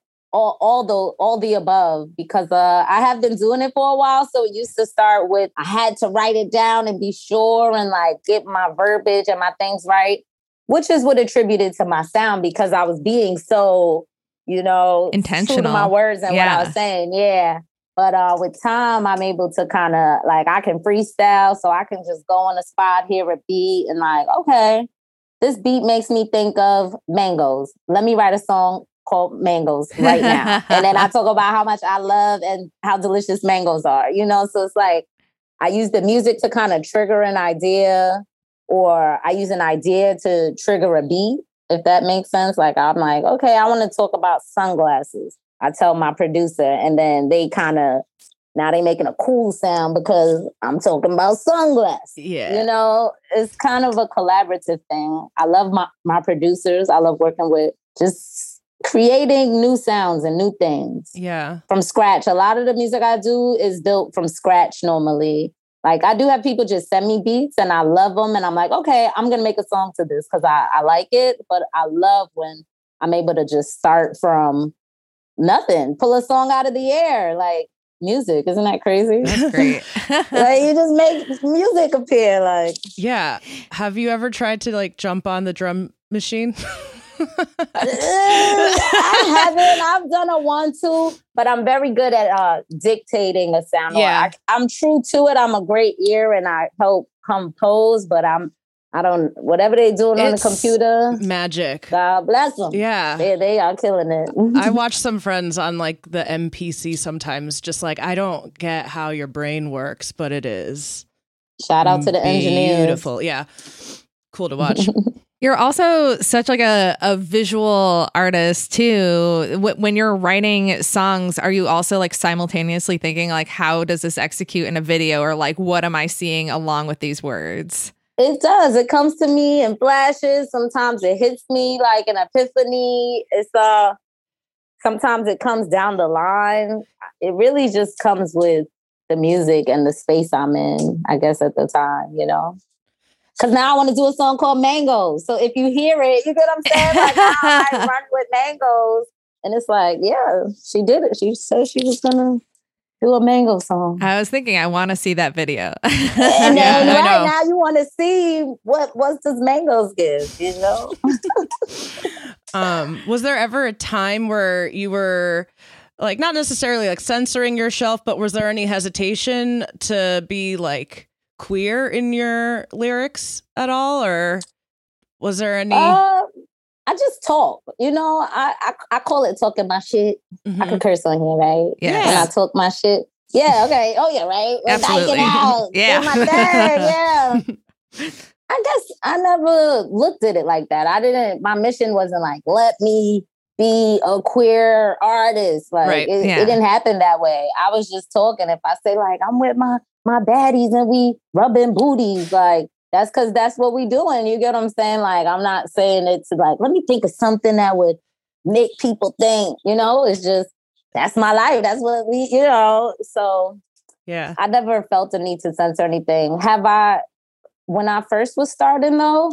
all the above, because I have been doing it for a while. So it used to start with, I had to write it down and be sure and like get my verbiage and my things right, which is what attributed to my sound, because I was being so, you know, intentional true to my words and what I was saying. Yeah. But with time, I'm able to kind of like, I can freestyle. So I can just go on a spot, hear a beat and like, okay, this beat makes me think of mangoes. Let me write a song called Mangoes right now. And then I talk about how much I love and how delicious mangoes are, you know? So it's like, I use the music to kind of trigger an idea, or I use an idea to trigger a beat, if that makes sense. Like, I'm like, okay, I want to talk about sunglasses. I tell my producer, and then they kind of, now they making a cool sound because I'm talking about sunglasses. Yeah. You know, it's kind of a collaborative thing. I love my producers. I love working with just creating new sounds and new things. Yeah. From scratch. A lot of the music I do is built from scratch normally. Like, I do have people just send me beats and I love them. And I'm like, okay, I'm going to make a song to this because I like it. But I love when I'm able to just start from nothing, pull a song out of the air. Like, music, isn't that crazy? That's great. Like, you just make music appear. Like, yeah. Have you ever tried to like jump on the drum machine? I haven't. I've done a 1-2, but I'm very good at dictating a sound. Yeah. I'm true to it. I'm a great ear and I help compose, but whatever they're doing on the computer. Magic. God bless them. Yeah. They are killing it. I watch some friends on like the MPC sometimes, just like, I don't get how your brain works, but it is. Shout out to the engineers. Beautiful. Yeah. Cool to watch. You're also such like a visual artist too. When you're writing songs, are you also like simultaneously thinking like, how does this execute in a video, or like, what am I seeing along with these words? It does. It comes to me in flashes. Sometimes it hits me like an epiphany. It's sometimes it comes down the line. It really just comes with the music and the space I'm in, I guess, at the time, you know. Because now I want to do a song called Mangoes. So if you hear it, you get what I'm saying? Like, now I run with Mangoes. And it's like, yeah, she did it. She said she was going to do a mango song. I was thinking, I want to see that video. And then now you want to see what does mangoes give, you know? Was there ever a time where you were like, not necessarily like censoring yourself, but was there any hesitation to be like queer in your lyrics at all, or was there any? I just talk, you know. I call it talking my shit. I can curse on here, right? Yeah. When I talk my shit. Yeah. Okay. Oh yeah. Right. We're Absolutely. dyking out. Yeah. Do my thing. Yeah. I guess I never looked at it like that. My mission wasn't like, let me be a queer artist. Like, right. it didn't happen that way. I was just talking. If I say like, I'm with my baddies and we rubbing booties, like, that's because that's what we doing. You get what I'm saying? Like, I'm not saying it to like, let me think of something that would make people think, you know, it's just, that's my life. That's what we, you know, so yeah, I never felt the need to censor anything. When I first was starting though,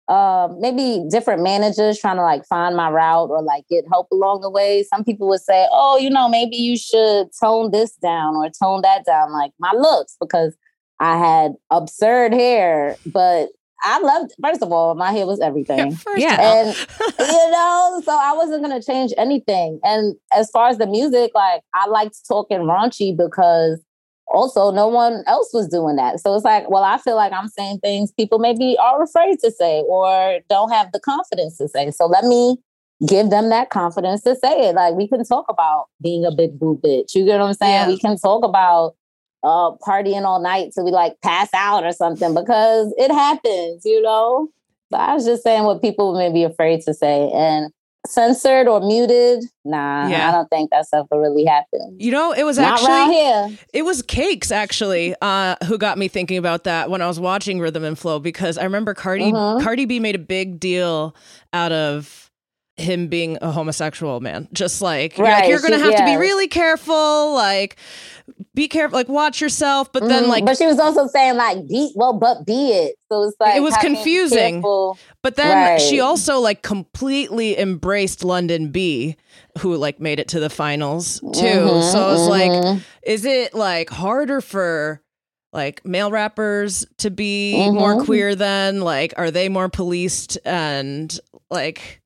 maybe different managers trying to like find my route or like get help along the way. Some people would say, oh, you know, maybe you should tone this down or tone that down, like my looks, because I had absurd hair, but I loved, first of all, my hair was everything. Yeah. And, you know, so I wasn't going to change anything. And as far as the music, like, I liked talking raunchy because also no one else was doing that. So it's like, well, I feel like I'm saying things people maybe are afraid to say or don't have the confidence to say. So let me give them that confidence to say it. Like, we can talk about being a big boo bitch. You get what I'm saying? Yeah. We can talk about partying all night till we like pass out or something, because it happens, you know? So I was just saying what people may be afraid to say. And censored or muted, nah, Yeah. I don't think that's ever really happened. You know, it was Not around here. It was Cakes actually who got me thinking about that when I was watching Rhythm and Flow, because I remember Cardi B made a big deal out of him being a homosexual man. Just like, Right, you're going to have to be yeah. really careful, like be careful, like watch yourself. But then like, but she was also saying like, be it. So it's like, it was have to be confusing. careful. But then Right. she also like completely embraced London B, who like made it to the finals too. So I was like, is it like harder for like male rappers to be more queer then? Like, are they more policed? And like,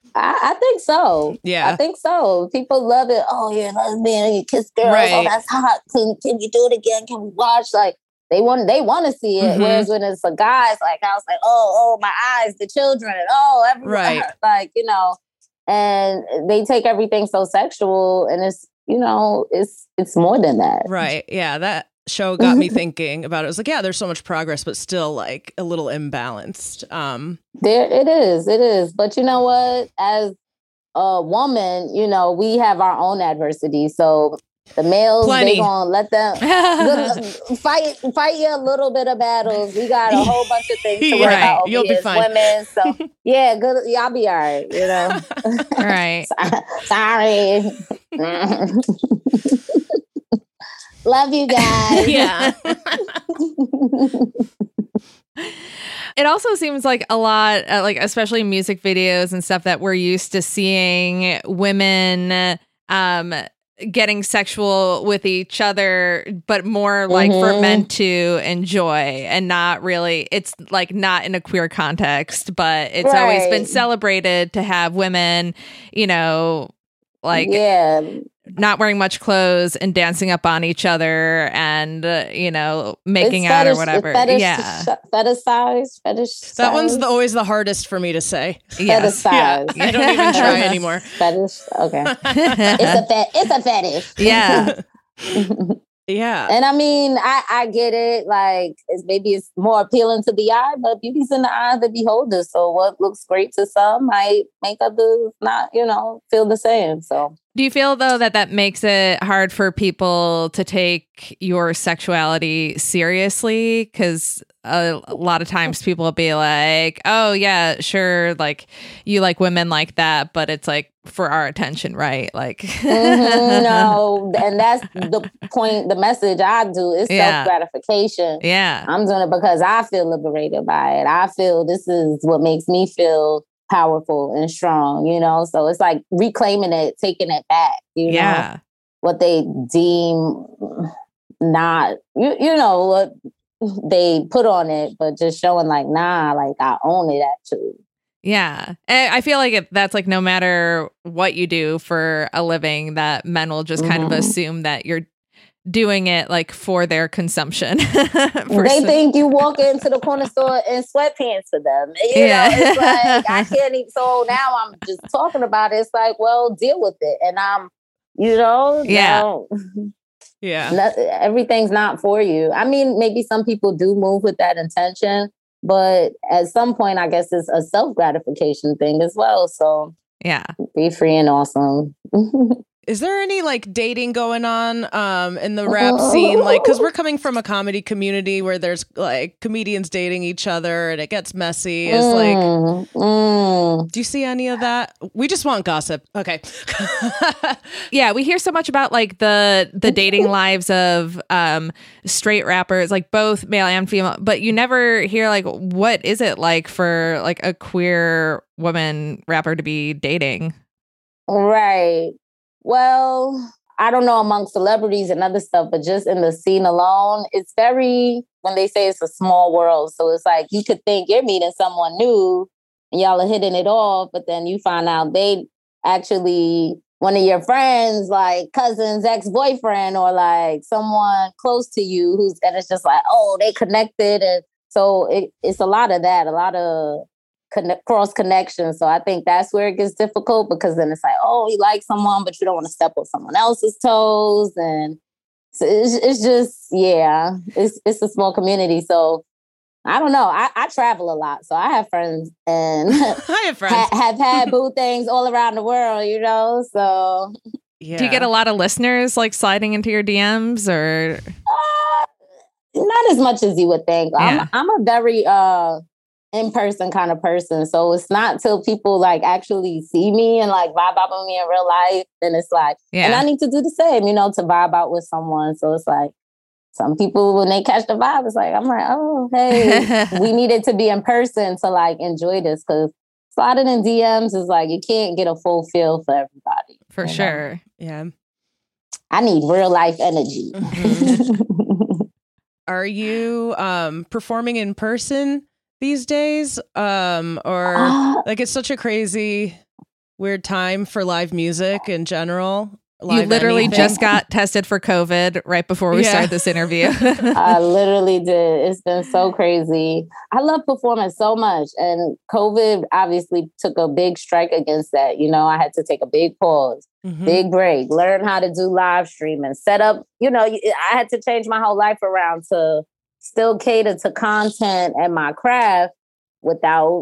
I think so. Yeah. I think so. People love it. Oh, you're a lesbian, you kiss girls. Right. Oh, that's hot. Can you do it again? Can we watch? Like, they want to see it. Mhm. Whereas when it's a guy, it's like, I was like, oh, my eyes, the children, and everyone. Right. Like, and they take everything so sexual, and it's, it's more than that. Right. Yeah. That show got me thinking about it. It was like, yeah, there's so much progress, but still like a little imbalanced. There it is. But you know what? As a woman, we have our own adversity. So the males, Plenty. they gonna let them fight you a little bit of battles. We got a whole bunch of things to worry about over You'll be here as fine. women. So yeah, good. Y'all be all right. Right. Sorry. Love you guys. Yeah. It also seems like a lot, like especially music videos and stuff, that we're used to seeing women getting sexual with each other, but more like for men to enjoy, and not really, it's like not in a queer context, but it's always been celebrated to have women, like not wearing much clothes and dancing up on each other and, making out or whatever. Fetish. That one's always the hardest for me to say. Yes. Yeah, I don't even try anymore. Fetish. Okay. It's a fetish. Yeah. Yeah. And I mean, I get it. Like, maybe it's more appealing to the eye, but beauty's in the eye of the beholder. So what looks great to some might make others not, feel the same. So do you feel, though, that makes it hard for people to take your sexuality seriously? Because a lot of times people will be like, oh, yeah, sure, like, you like women like that, but it's like for our attention, right? Like, no, and that's the point. The message I do is self-gratification. Yeah. I'm doing it because I feel liberated by it. I feel this is what makes me feel powerful and strong, so it's like reclaiming it, taking it back, know what they deem not, what they put on it, but just showing like, nah, like I own it actually. Yeah. And I feel like that's like, no matter what you do for a living, that men will just kind of assume that you're doing it like for their consumption. They think you walk into the corner store in sweatpants for them. It's like, I can't even. So now I'm just talking about it. It's like, well, deal with it. And I'm, everything's not for you. I mean, maybe some people do move with that intention, but at some point, I guess it's a self-gratification thing as well. So yeah, be free and awesome. Is there any like dating going on in the rap scene? Like, because we're coming from a comedy community where there's like comedians dating each other and it gets messy. Is like, do you see any of that? We just want gossip. Okay. Yeah, we hear so much about like the dating lives of straight rappers, like both male and female, but you never hear like, what is it like for like a queer woman rapper to be dating? Right. Well, I don't know among celebrities and other stuff, but just in the scene alone, it's very, when they say it's a small world. So it's like, you could think you're meeting someone new and y'all are hitting it off, but then you find out they actually one of your friends, like cousin's ex-boyfriend or like someone close to you and it's just like, oh, they connected. And so it's a lot of that, a lot of cross connections. So I think that's where it gets difficult, because then it's like, oh, you like someone, but you don't want to step on someone else's toes. And so it's just, it's a small community. So I don't know. I travel a lot. So I have friends and I have friends. have had boo things all around the world, so. Yeah. Do you get a lot of listeners like sliding into your DMs or? Not as much as you would think. Yeah. I'm a very, in-person kind of person. So it's not till people like actually see me and like vibe out with me in real life. Then it's like, and I need to do the same, to vibe out with someone. So it's like some people, when they catch the vibe, it's like, I'm like, oh, hey, we needed to be in person to like enjoy this, because sliding in DMs is like, you can't get a full feel for everybody. For sure. Yeah. I need real life energy. Are you performing in person these days? Or like, it's such a crazy weird time for live music in general? You literally just got tested for COVID right before we started this interview. I literally did. It's been so crazy. I love performing so much. And COVID obviously took a big strike against that. You know, I had to take a big pause, big break, learn how to do live streaming, set up, you know, I had to change my whole life around to still cater to content and my craft without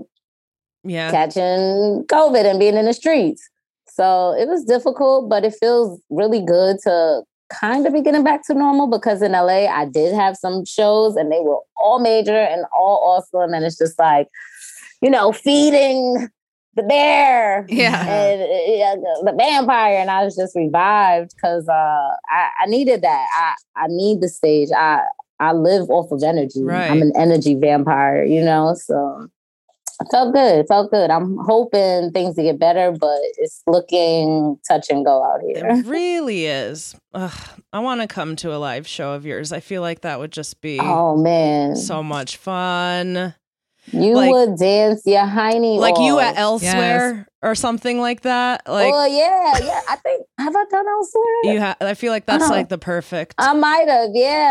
catching COVID and being in the streets. So it was difficult, but it feels really good to kind of be getting back to normal because in LA, I did have some shows and they were all major and all awesome. And it's just like, you know, feeding the bear and the vampire. And I was just revived because I needed that. I need the stage. I live off of energy. Right. I'm an energy vampire, you know, so... It felt good. I'm hoping things to get better, but it's looking touch and go out here. It really is. Ugh, I want to come to a live show of yours. I feel like that would just be so much fun. You would dance your hiney like off. you at Elsewhere or something like that. Like, yeah. I think have I done Elsewhere? I feel like that's like the perfect. I might have.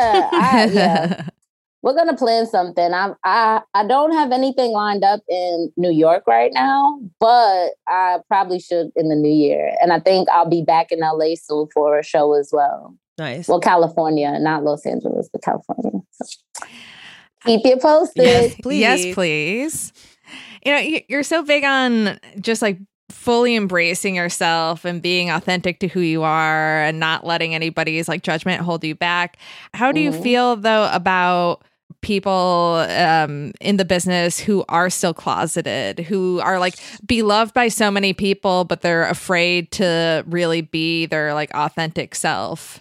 Yeah. We're gonna plan something. I don't have anything lined up in New York right now, but I probably should in the new year. And I think I'll be back in LA soon for a show as well. Nice. Well, California, not Los Angeles, but California. So keep you posted. Yes, please. Yes, please. You know, you're so big on just like fully embracing yourself and being authentic to who you are and not letting anybody's like judgment hold you back. How do you feel though about people in the business who are still closeted, who are like beloved by so many people, but they're afraid to really be their like authentic self?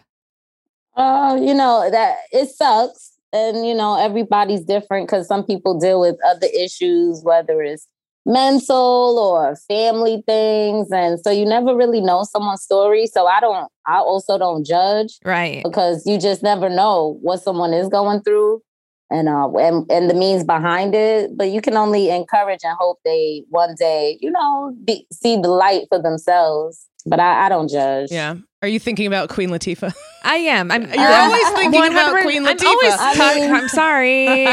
You know, that it sucks. And, you know, everybody's different because some people deal with other issues, whether it's mental or family things. And so you never really know someone's story. So I also don't judge. Right. Because you just never know what someone is going through and the means behind it. But you can only encourage and hope they one day, you know, see the light for themselves. But I don't judge. Yeah. Are you thinking about Queen Latifah? I am. You're always thinking about Queen Latifah. I'm sorry.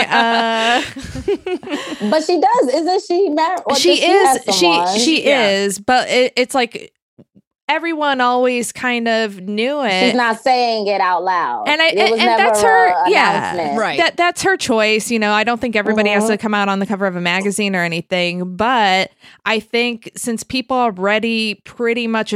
But she does. Isn't she married? She is. But it's like everyone always kind of knew it. She's not saying it out loud. And that's her right. That's her choice. You know, I don't think everybody has to come out on the cover of a magazine or anything, but I think since people already pretty much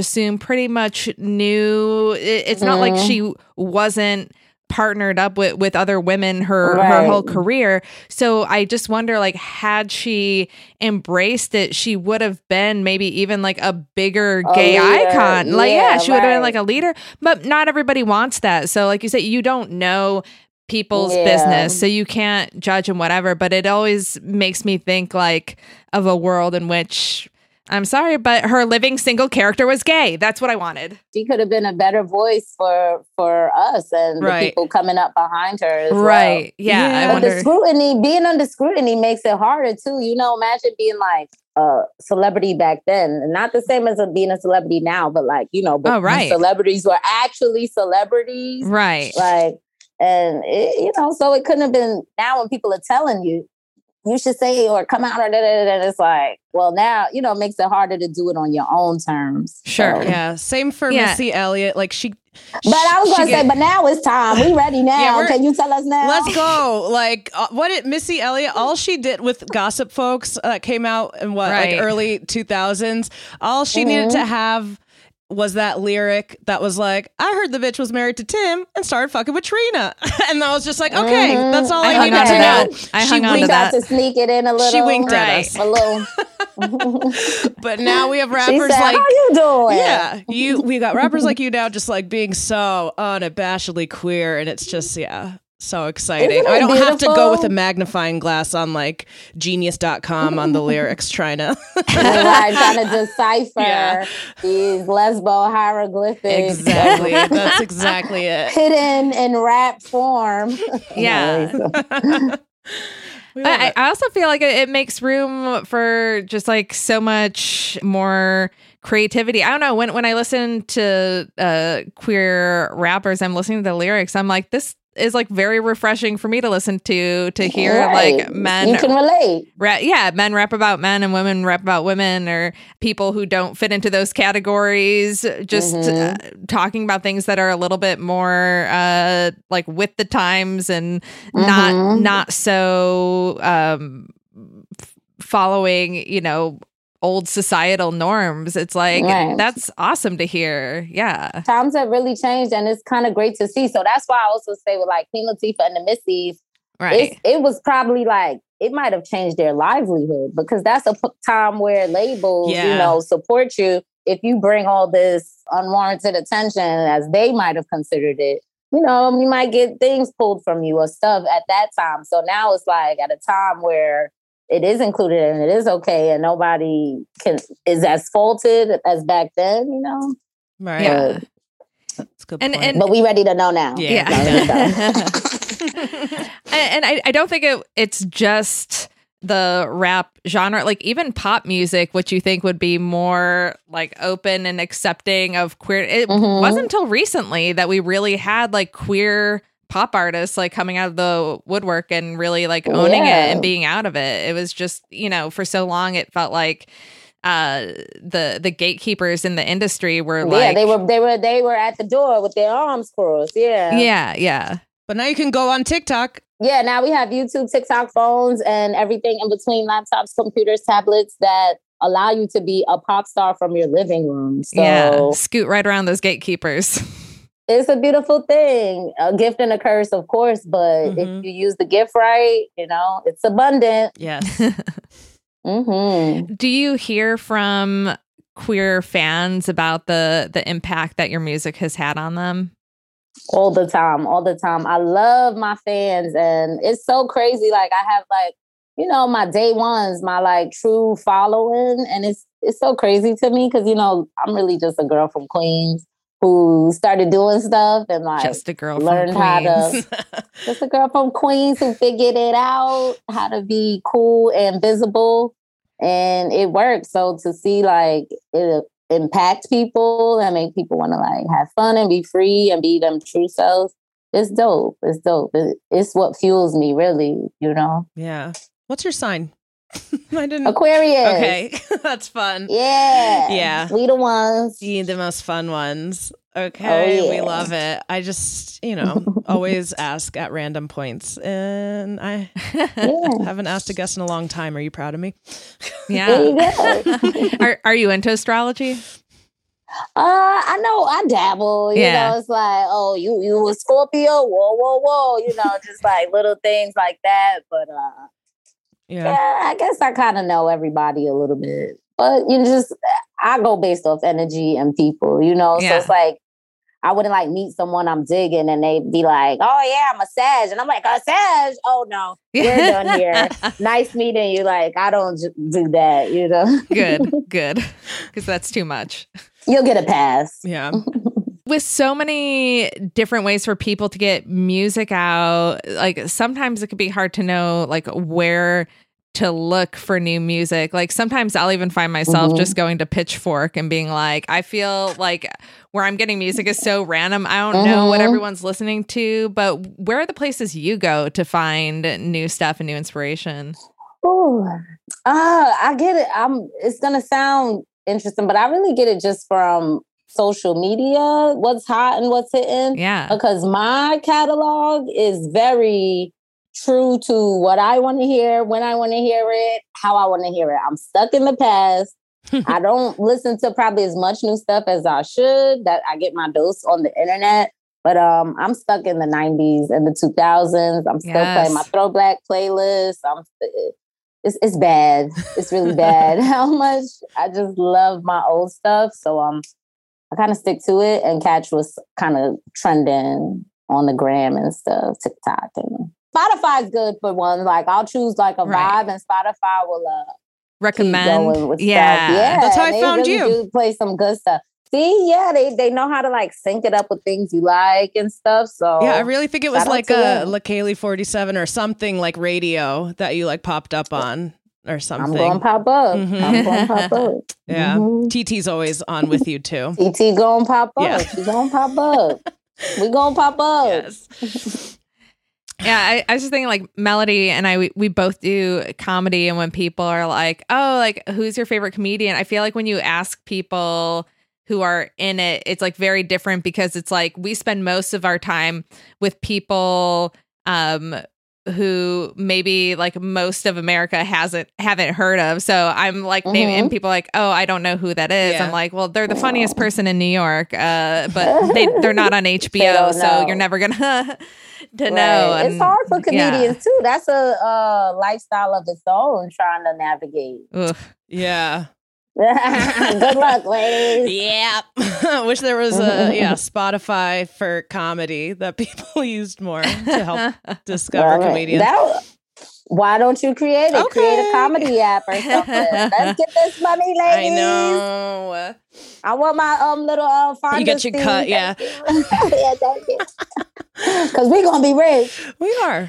knew, it's not like she wasn't partnered up with other women her whole career. So I just wonder, like, had she embraced it, she would have been maybe even like a bigger gay icon. Like, she would have been like a leader, but not everybody wants that. So like you said, you don't know people's business, so you can't judge and whatever, but it always makes me think like of a world in which, I'm sorry, but her living single character was gay. That's what I wanted. She could have been a better voice for us and the people coming up behind her as well. Yeah. But the scrutiny, being under scrutiny makes it harder too. You know, imagine being like a celebrity back then. And not the same as being a celebrity now, but like, you know, when celebrities were actually celebrities. Right. Like, and it, you know, so it couldn't have been now when people are telling you, you should say or come out or and it's like, well, now, you know, it makes it harder to do it on your own terms. Sure. So. Yeah. Same for Missy Elliott. Like but I was going to say, but now it's time. We ready now. Can you tell us now? Let's go. Like Missy Elliott, all she did with Gossip Folks came out in like early 2000s. All she needed to have was that lyric that was like, I heard the bitch was married to Tim and started fucking with Trina. And I was just like, okay, that's all I needed to know. I hung on to that. To sneak it in a little. She winked at us. A little. But now we have rappers said, like, how you doing? Yeah. We got rappers like you now just like being so unabashedly queer. And it's just, so exciting. I don't have to go with a magnifying glass on like genius.com on the lyrics trying to decipher these lesbo hieroglyphics. Exactly. That's exactly it. Hidden in rap form. Yeah. I also feel like it makes room for just like so much more creativity. I don't know, when I listen to queer rappers, I'm listening to the lyrics, I'm like, this is like very refreshing for me to listen to hear like men. You can relate. Men rap about men and women rap about women, or people who don't fit into those categories, just talking about things that are a little bit more like with the times and not so following, you know, old societal norms. It's like, that's awesome to hear. Yeah. Times have really changed, and it's kind of great to see. So that's why I also say with like Queen Latifah and the Missies, it was probably like, it might have changed their livelihood, because that's a time where labels, you know, support you. If you bring all this unwarranted attention, as they might have considered it, you know, you might get things pulled from you or stuff at that time. So now it's like at a time where it is included and it is okay, and nobody is as faulted as back then, you know? Right. Yeah. That's a good point. But we ready to know now. Yeah. And I don't think it's just the rap genre, like even pop music, which you think would be more like open and accepting of queer. It wasn't until recently that we really had like queer pop artists like coming out of the woodwork and really like owning it and being out of it. It was just, you know, for so long it felt like the gatekeepers in the industry were like, they were at the door with their arms crossed. Yeah. But now you can go on TikTok. Yeah, now we have YouTube, TikTok, phones, and everything in between, laptops, computers, tablets, that allow you to be a pop star from your living room. So scoot right around those gatekeepers. It's a beautiful thing, a gift and a curse, of course. But if you use the gift right, you know, it's abundant. Yes. Do you hear from queer fans about the impact that your music has had on them? All the time. I love my fans, and it's so crazy. Like, I have like, you know, my day ones, my like true following, and it's so crazy to me because, you know, I'm really just a girl from Queens who started doing stuff and like just a girl learned from Queens. Just a girl from Queens who figured it out, how to be cool and visible, and it works. So to see like it impact people and make people want to like have fun and be free and be them true selves, it's dope. It's what fuels me, really, you know? Yeah. What's your sign? I didn't. Aquarius. Okay. That's fun. Yeah. Yeah. We the ones. The most fun ones. Okay. Oh, yeah. We love it. I just, you know, always ask at random points. And I haven't asked a guest in a long time. Are you proud of me? Yeah. There you go. Are you into astrology? I know I dabble, you know, it's like, oh, you a Scorpio? Whoa. You know, just like little things like that. But yeah, I guess I kind of know everybody a little bit. But I go based off energy and people, you know? So it's like, I wouldn't like meet someone I'm digging and they'd be like, oh yeah, I'm a Sag. And I'm like, a Sag? Oh no, we're done here. Nice meeting you. Like, I don't do that, you know? Good. Because that's too much. You'll get a pass. Yeah. With so many different ways for people to get music out, like sometimes it could be hard to know like where to look for new music. Like sometimes I'll even find myself just going to Pitchfork and being like, I feel like where I'm getting music is so random. I don't know what everyone's listening to, but where are the places you go to find new stuff and new inspiration? Oh, I get it. It's going to sound interesting, but I really get it just from social media, what's hot and what's hitting. Yeah. Because my catalog is very true to what I want to hear, when I want to hear it, how I want to hear it. I'm stuck in the past. I don't listen to probably as much new stuff as I should, that I get my dose on the internet. But I'm stuck in the 90s and the 2000s. I'm still playing my throwback playlist. It's bad. It's really bad how much I just love my old stuff. So I kind of stick to it and catch what's kind of trending on the gram and stuff, TikTok. And Spotify's good for one. Like, I'll choose like a vibe, and Spotify will recommend. Keep going with yeah. stuff. Yeah, that's how I found really you. Do play some good stuff. See, yeah, they know how to like sync it up with things you like and stuff. So yeah, I really think it was like a LaKaylee 47 or something like radio that you like popped up on. or something. I'm going to pop up. Mhm. I'm going to pop up. Yeah. Mhm. TT's always on with you too. TT going to pop up. Yeah. She going to pop up. We going to pop up. Yes. Yeah, I was just thinking like Melody and we both do comedy, and when people are like, oh, like who's your favorite comedian? I feel like when you ask people who are in it, it's like very different because it's like we spend most of our time with people who maybe like most of America haven't heard of. So I'm like and people are like, oh, I don't know who that is. Yeah. I'm like, well, they're the funniest person in New York, but they're not on HBO, don't so know. you're never gonna to know. Right. It's And- hard for comedians yeah. too. That's a lifestyle of its own trying to navigate. Oof. Yeah. Good luck, ladies. Yeah. Wish there was a Spotify for comedy that people used more to help discover Well, comedians. Why don't you create it? Okay. Create a comedy app or something. Let's get this money, ladies. I know. I want my little Fonda You get your fee. cut, yeah. Yeah, thank you. Because we're gonna be rich. We are.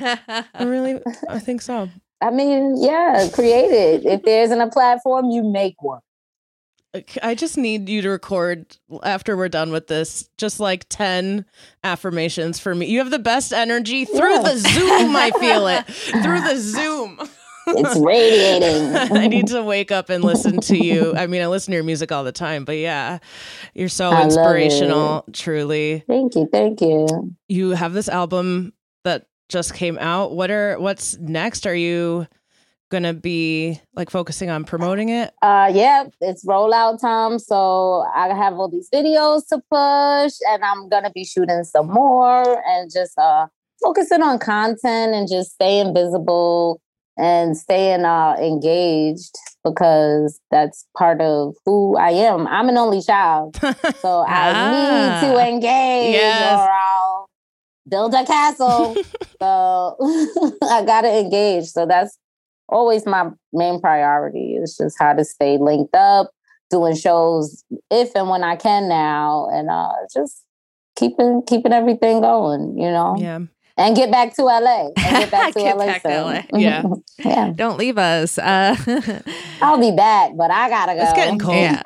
I think so. I mean, yeah, create it. If there isn't a platform, you make one. I just need you to record after we're done with this, just like 10 affirmations for me. You have the best energy through the Zoom. I feel it through the Zoom. It's radiating. I need to wake up and listen to you. I mean, I listen to your music all the time, but yeah, you're so I love inspirational, truly. Thank you. Thank you. You have this album that just came out. What's next? Are you gonna be like focusing on promoting it? Yeah, it's rollout time. So I have all these videos to push, and I'm gonna be shooting some more and just focusing on content and just staying visible and staying engaged, because that's part of who I am. I'm an only child, so I need to engage or I'll build a castle. So I gotta engage. So that's always my main priority, is just how to stay linked up, doing shows if and when I can now, and just keeping everything going, you know? Yeah. And get back to LA. And get back to Get LA back to soon. LA. Yeah. Yeah. Don't leave us. I'll be back, but I gotta go. It's getting cold. Yeah.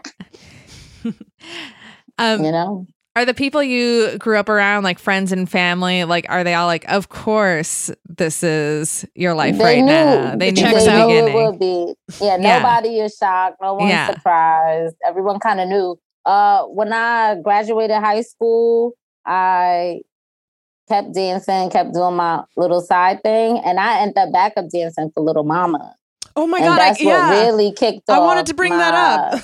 You know? Are the people you grew up around, like friends and family, like are they all like, of course, this is your life They right knew. now? They knew They from the knew beginning. it would be. Yeah, Yeah. nobody is shocked. No one's Yeah. surprised. Everyone kind of knew. When I graduated high school, I kept dancing, kept doing my little side thing, and I ended up backup dancing for Little Mama. Oh my And God. that's what really kicked off. I wanted to bring that up.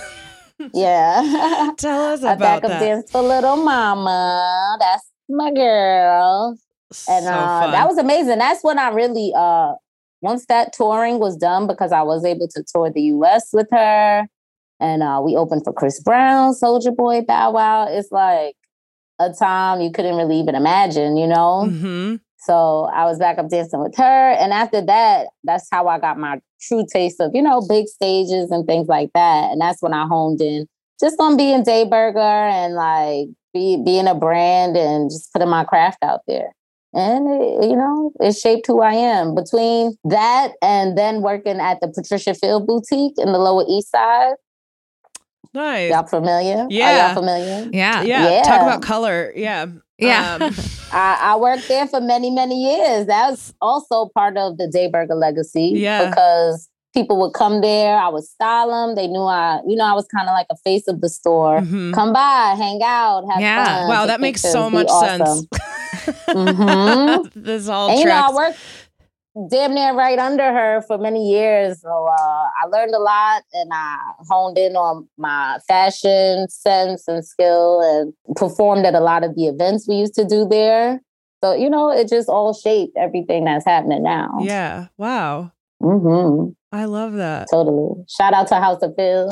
Yeah. Tell us I about backup that. danced for Little Mama. That's my girl. And So fun. that was amazing. That's when I really once that touring was done, because I was able to tour the US with her, and we opened for Chris Brown, Soulja Boy, Bow Wow. It's like a time you couldn't really even imagine, you know? Mm-hmm. So I was back up dancing with her. And after that, that's how I got my true taste of, big stages and things like that. And that's when I honed in just on being Dayburger and like being a brand and just putting my craft out there. And it shaped who I am. Between that and then working at the Patricia Field Boutique in the Lower East Side. Nice. Y'all familiar? Yeah. Are y'all familiar? Yeah. Talk about color. Yeah. Yeah. I worked there for many, many years. That was also part of the Dayburger legacy. Yeah. Because people would come there. I would style them. They knew I was kind of like a face of the store. Mhm. Come by, hang out, have fun. Wow, take that makes pictures, so be much awesome. sense. Mhm. This all And tracks. I worked damn near right under her for many years. So I learned a lot, and I honed in on my fashion sense and skill, and performed at a lot of the events we used to do there. So, it just all shaped everything that's happening now. Yeah. Wow. Mm-hmm. I love that. Totally. Shout out to House of Phil.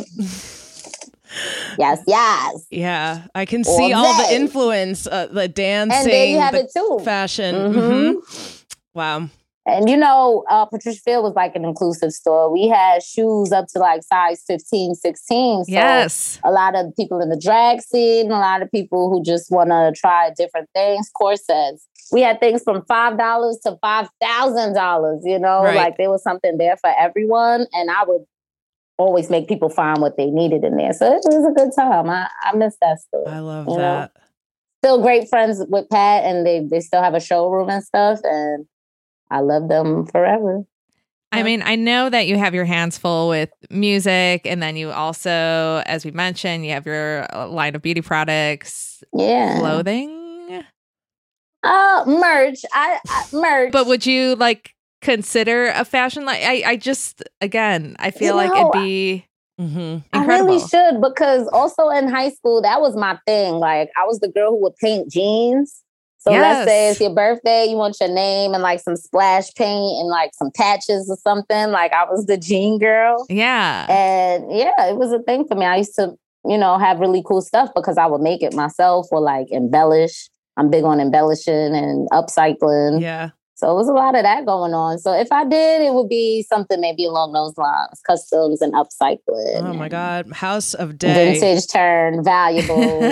Yes. Yeah. I can see all the day. influence, the dancing, And there you have the it too. fashion. Mhm. Mhm. Wow. And Patricia Field was like an inclusive store. We had shoes up to like size 15, 16. So yes. A lot of people in the drag scene, a lot of people who just want to try different things, corsets. We had things from $5 to $5,000, Right. like there was something there for everyone. And I would always make people find what they needed in there. So it was a good time. I miss that store. I love that. Still great friends with Pat, and they still have a showroom and stuff. And I love them forever. I mean, I know that you have your hands full with music, and then you also, as we mentioned, you have your line of beauty products, clothing, merch. Merch. But would you like consider a fashion line? I just, again, I feel like it'd be incredible. I really should, because also in high school, that was my thing. Like, I was the girl who would paint jeans. So let's say it's your birthday, you want your name and like some splash paint and like some patches or something. Like, I was the jean girl. Yeah. And it was a thing for me. I used to, have really cool stuff because I would make it myself or like embellish. I'm big on embellishing and upcycling. Yeah. So it was a lot of that going on. So if I did, it would be something maybe along those lines, customs and upcycling. Oh my God. House of Day. Vintage turn, valuable,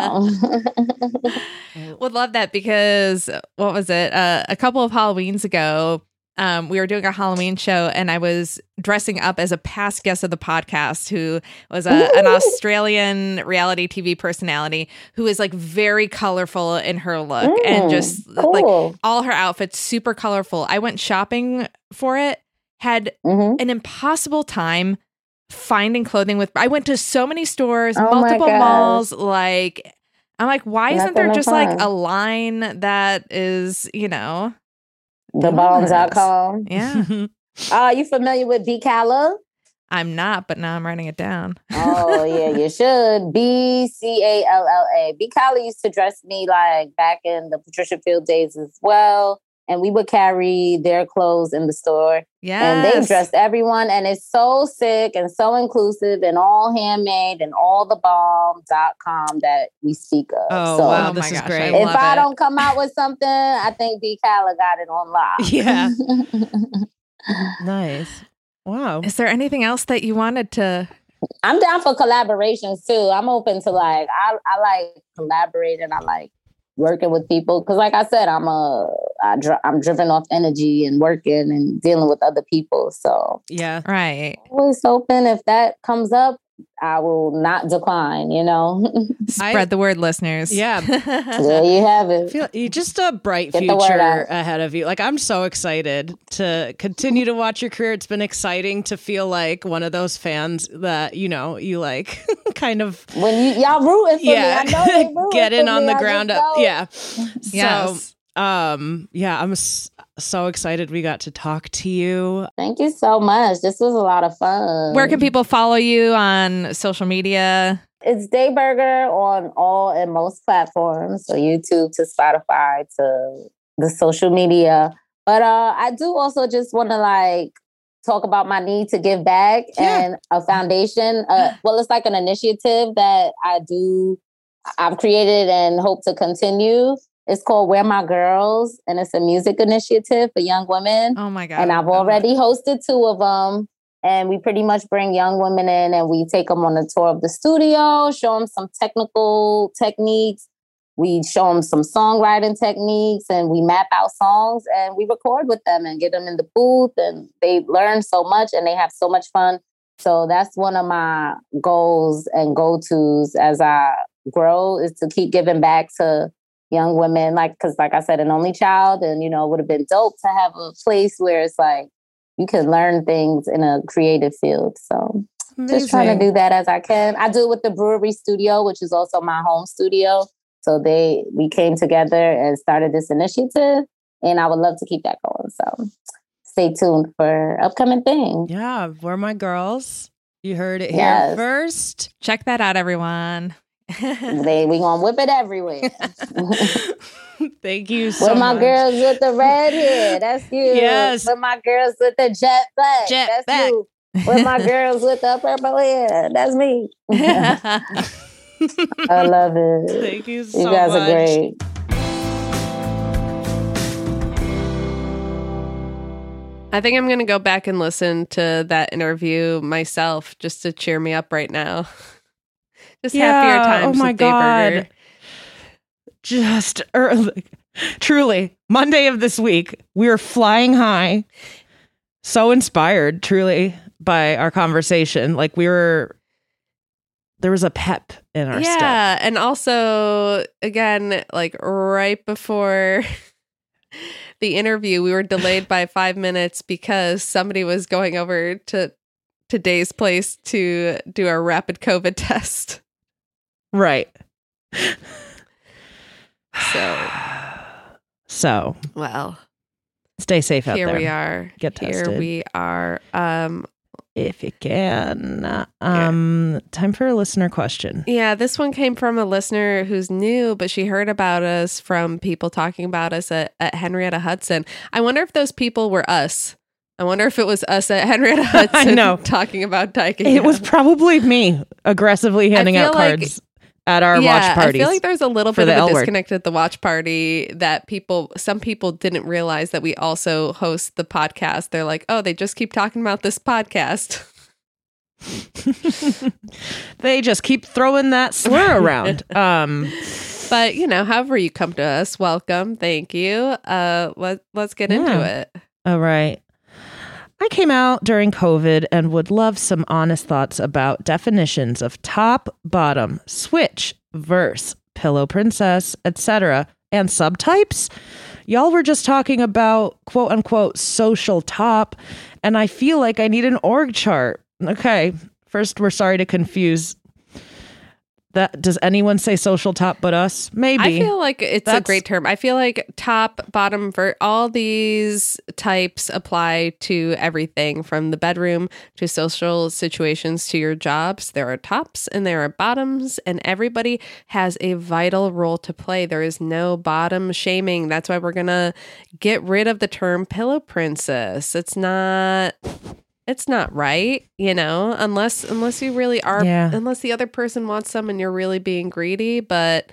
Would love that because, what was it? A couple of Halloweens ago, we were doing a Halloween show and I was dressing up as a past guest of the podcast who was an Australian reality TV personality who is like very colorful in her look and just like all her outfits super colorful. I went shopping for it, had an impossible time finding clothing I went to so many stores, multiple malls, I'm like, why isn't there just like a line that is, TheBombs.com. Yeah. Are you familiar with BCALA? I'm not, but now I'm writing it down. Oh, yeah, you should. BCALLA. BCALA used to dress me like back in the Patricia Field days as well. And we would carry their clothes in the store. Yes. And they dressed everyone. And it's so sick and so inclusive and all handmade and all thebomb.com that we speak of. Oh, so, wow. This is great. If I don't come out with something, I think B. Calla got it on lock. Yeah. Nice. Wow. Is there anything else that you wanted to... I'm down for collaborations too. I'm open to I like collaborating. I like working with people because, like I said, I'm driven off energy and working and dealing with other people. So yeah, right. Always open. If that comes up, I will not decline. Spread the word, listeners. Yeah, there you have it. You just a bright future ahead of you. Like, I'm so excited to continue to watch your career. It's been exciting to feel like one of those fans that you like, kind of when y'all rooting for me. I know they rooting get in for on me. the I ground just up. know. Yeah. Yes. So, I'm so excited we got to talk to you. Thank you so much. This was a lot of fun. Where can people follow you on social media? It's Dayburger on all and most platforms. So YouTube to Spotify to the social media. But I do also just want to talk about my need to give back and a foundation. It's like an initiative that I've created and hope to continue. It's called We're My Girls, and it's a music initiative for young women. Oh my God. And I've already hosted 2 of them. And we pretty much bring young women in and we take them on a tour of the studio, show them some technical techniques. We show them some songwriting techniques and we map out songs and we record with them and get them in the booth. And they learn so much and they have so much fun. So that's one of my goals and go-tos as I grow, is to keep giving back to young women. Because like I said, an only child, and, it would have been dope to have a place where it's like, you can learn things in a creative field. So just trying to do that as I can. I do it with the Brewery Studio, which is also my home studio. So we came together and started this initiative, and I would love to keep that going. So stay tuned for upcoming things. Yeah, We're My Girls. You heard it here first. Check that out, everyone. We gonna whip it everywhere. Thank you so much. With my much. girls with the red hair, that's you. Yes. With my girls with the jet black, that's you. With my girls with the purple hair, that's me. I love it. Thank you so much. You guys are great. I think I'm going to go back and listen to that interview myself just to cheer me up right now. Just happier times. Oh my with Dave God. Berger. Just early. Truly, Monday of this week, we were flying high. So inspired, truly, by our conversation. Like there was a pep in our step. Yeah. And also, again, like right before the interview, we were delayed by 5 minutes because somebody was going over to Dave's place to do a rapid COVID test. Right. So, well, stay safe out there. Here we are. Get tested. Here we are. If you can. Time for a listener question. Yeah, this one came from a listener who's new, but she heard about us from people talking about us at Henrietta Hudson. I wonder if those people were us. I wonder if it was us at Henrietta Hudson I know. talking about Dyking. It was probably me aggressively handing out cards at our watch parties. I feel like there's a little bit the of a L word. disconnect at the watch party that some people didn't realize that we also host the podcast. They're like, oh, they just keep talking about this podcast. They just keep throwing that slur around. But however you come to us, welcome. Thank you. Let's get into it. All right. I came out during COVID and would love some honest thoughts about definitions of top, bottom, switch, verse, pillow princess, etc., and subtypes. Y'all were just talking about quote unquote social top, and I feel like I need an org chart. Okay, first, we're sorry to confuse that. Does anyone say social top but us? Maybe. I feel like it's a great term. I feel like top, bottom, all these types apply to everything from the bedroom to social situations to your jobs. There are tops and there are bottoms, and everybody has a vital role to play. There is no bottom shaming. That's why we're going to get rid of the term pillow princess. It's not right, unless you really are, unless the other person wants some and you're really being greedy. But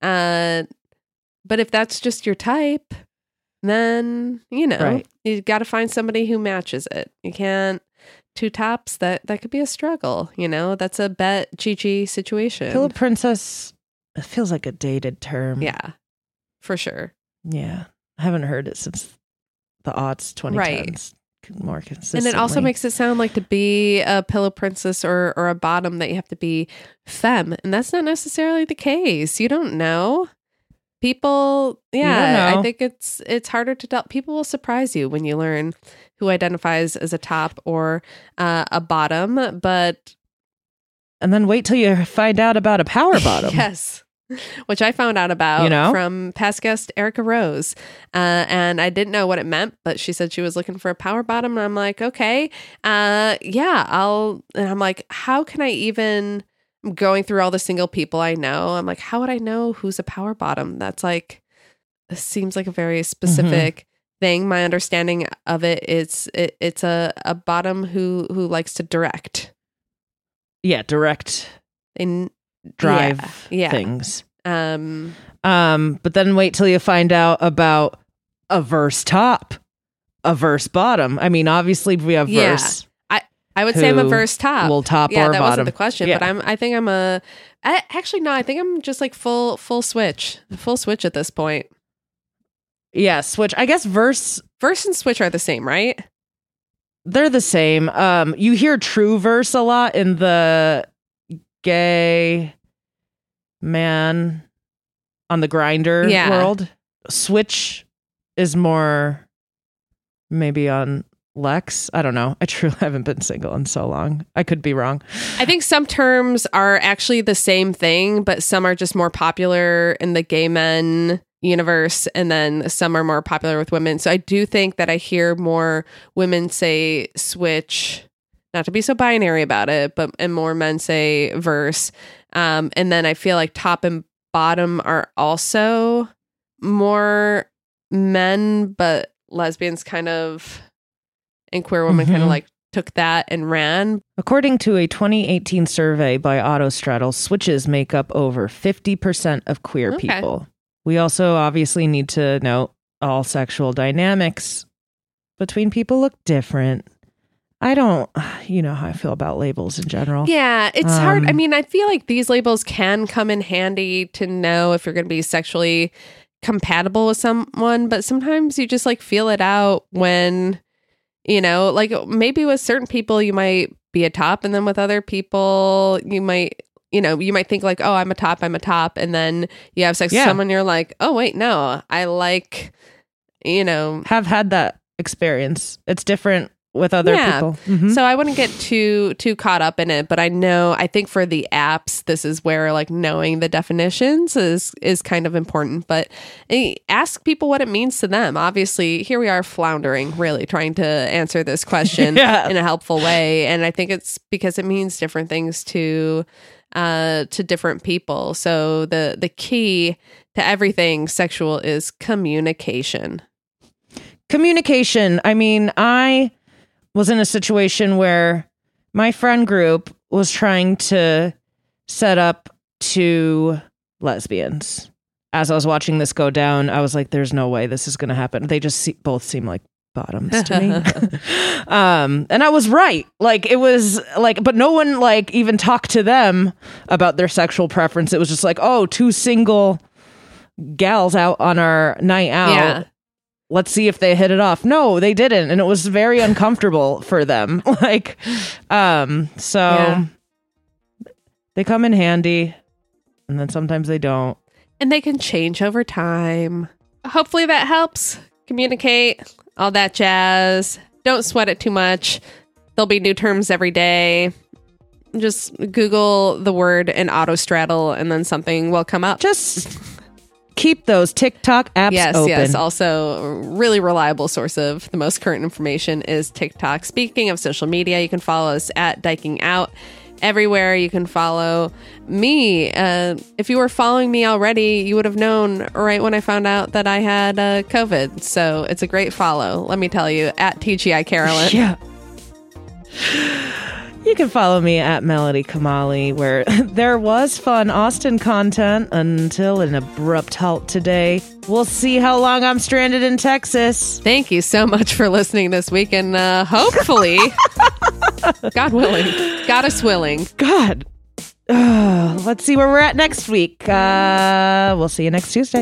if that's just your type, then, Right. you got to find somebody who matches it. You can't two tops. That could be a struggle. That's a bet Chi-Chi situation. Pillow princess, it feels like a dated term. Yeah, for sure. Yeah. I haven't heard it since the aughts, 2010s. Right. More consistently. And it also makes it sound like to be a pillow princess or a bottom that you have to be femme. And that's not necessarily the case. You don't know. People, I think it's harder to tell. People will surprise you when you learn who identifies as a top or a bottom. And then wait till you find out about a power bottom. Yes. Which I found out about from past guest Erica Rose. And I didn't know what it meant, but she said she was looking for a power bottom. And I'm like, okay, and I'm like, how can I even, I'm going through all the single people I know. I'm like, how would I know who's a power bottom? That's like, it seems like a very specific thing. My understanding of it is it's a bottom who likes to direct. Yeah, direct. Drive things. But then wait till you find out about a verse top, a verse bottom. I mean, obviously we have verse. I would say I'm a verse top. Well, top or that bottom. Wasn't the question, but I think I'm just like full switch at this point. Yeah, switch. I guess verse and switch are the same, right? They're the same. You hear true verse a lot in the gay man on the grinder world. Switch is more maybe on Lex. I don't know. I truly haven't been single in so long. I could be wrong. I think some terms are actually the same thing, but some are just more popular in the gay men universe, and then some are more popular with women. So I do think that I hear more women say switch, not to be so binary about it, and more men say verse. And then I feel like top and bottom are also more men, but lesbians kind of and queer women kind of like took that and ran. According to a 2018 survey by Autostraddle, switches make up over 50% of queer people. We also obviously need to note all sexual dynamics between people look different. I don't, you know how I feel about labels in general. Yeah, it's hard. I mean, I feel like these labels can come in handy to know if you're going to be sexually compatible with someone, but sometimes you just like feel it out when, you know, like maybe with certain people you might be a top, and then with other people you might, you know, you might think like, oh, I'm a top, and then you have sex with someone, you're like, oh wait, no, I like, you know, have had that experience. It's different with other people. Mm-hmm. So I wouldn't get too caught up in it, but I think for the apps, this is where like knowing the definitions is kind of important, but ask people what it means to them. Obviously, here we are floundering, really trying to answer this question in a helpful way. And I think it's because it means different things to different people. So the key to everything sexual is communication. Communication. I mean, I was in a situation where my friend group was trying to set up 2 lesbians. As I was watching this go down, I was like, there's no way this is going to happen. They just both seem like bottoms to me. And I was right. Like, it was like, but no one like even talked to them about their sexual preference. It was just like, oh, 2 single gals out on our night out. Yeah. Let's see if they hit it off. No, they didn't. And it was very uncomfortable for them. Like, so they come in handy, and then sometimes they don't. And they can change over time. Hopefully that helps. Communicate, all that jazz. Don't sweat it too much. There'll be new terms every day. Just Google the word and autostraddle, and then something will come up. Just keep those TikTok apps open. Yes. Also, a really reliable source of the most current information is TikTok. Speaking of social media, you can follow us at Dyking Out. Everywhere you can follow me. If you were following me already, you would have known right when I found out that I had COVID. So it's a great follow. Let me tell you, at TGI Carolyn. Yeah. You can follow me at Melody Kamali, where there was fun Austin content until an abrupt halt today. We'll see how long I'm stranded in Texas. Thank you so much for listening this week, and hopefully, God willing, God is willing. God. Let's see where we're at next week. We'll see you next Tuesday.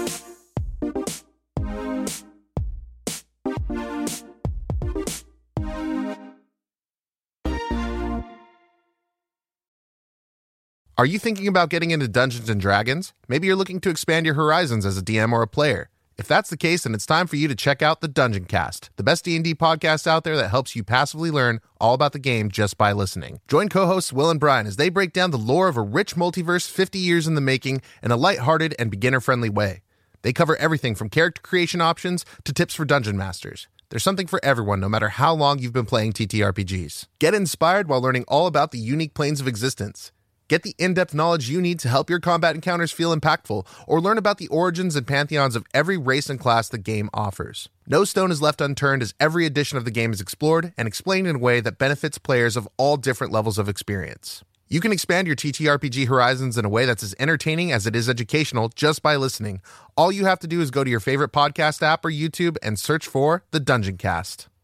Are you thinking about getting into Dungeons & Dragons? Maybe you're looking to expand your horizons as a DM or a player. If that's the case, then it's time for you to check out the Dungeon Cast, the best D&D podcast out there that helps you passively learn all about the game just by listening. Join co-hosts Will and Brian as they break down the lore of a rich multiverse 50 years in the making in a lighthearted and beginner-friendly way. They cover everything from character creation options to tips for dungeon masters. There's something for everyone, no matter how long you've been playing TTRPGs. Get inspired while learning all about the unique planes of existence. Get the in-depth knowledge you need to help your combat encounters feel impactful, or learn about the origins and pantheons of every race and class the game offers. No stone is left unturned as every edition of the game is explored and explained in a way that benefits players of all different levels of experience. You can expand your TTRPG horizons in a way that's as entertaining as it is educational just by listening. All you have to do is go to your favorite podcast app or YouTube and search for The Dungeon Cast.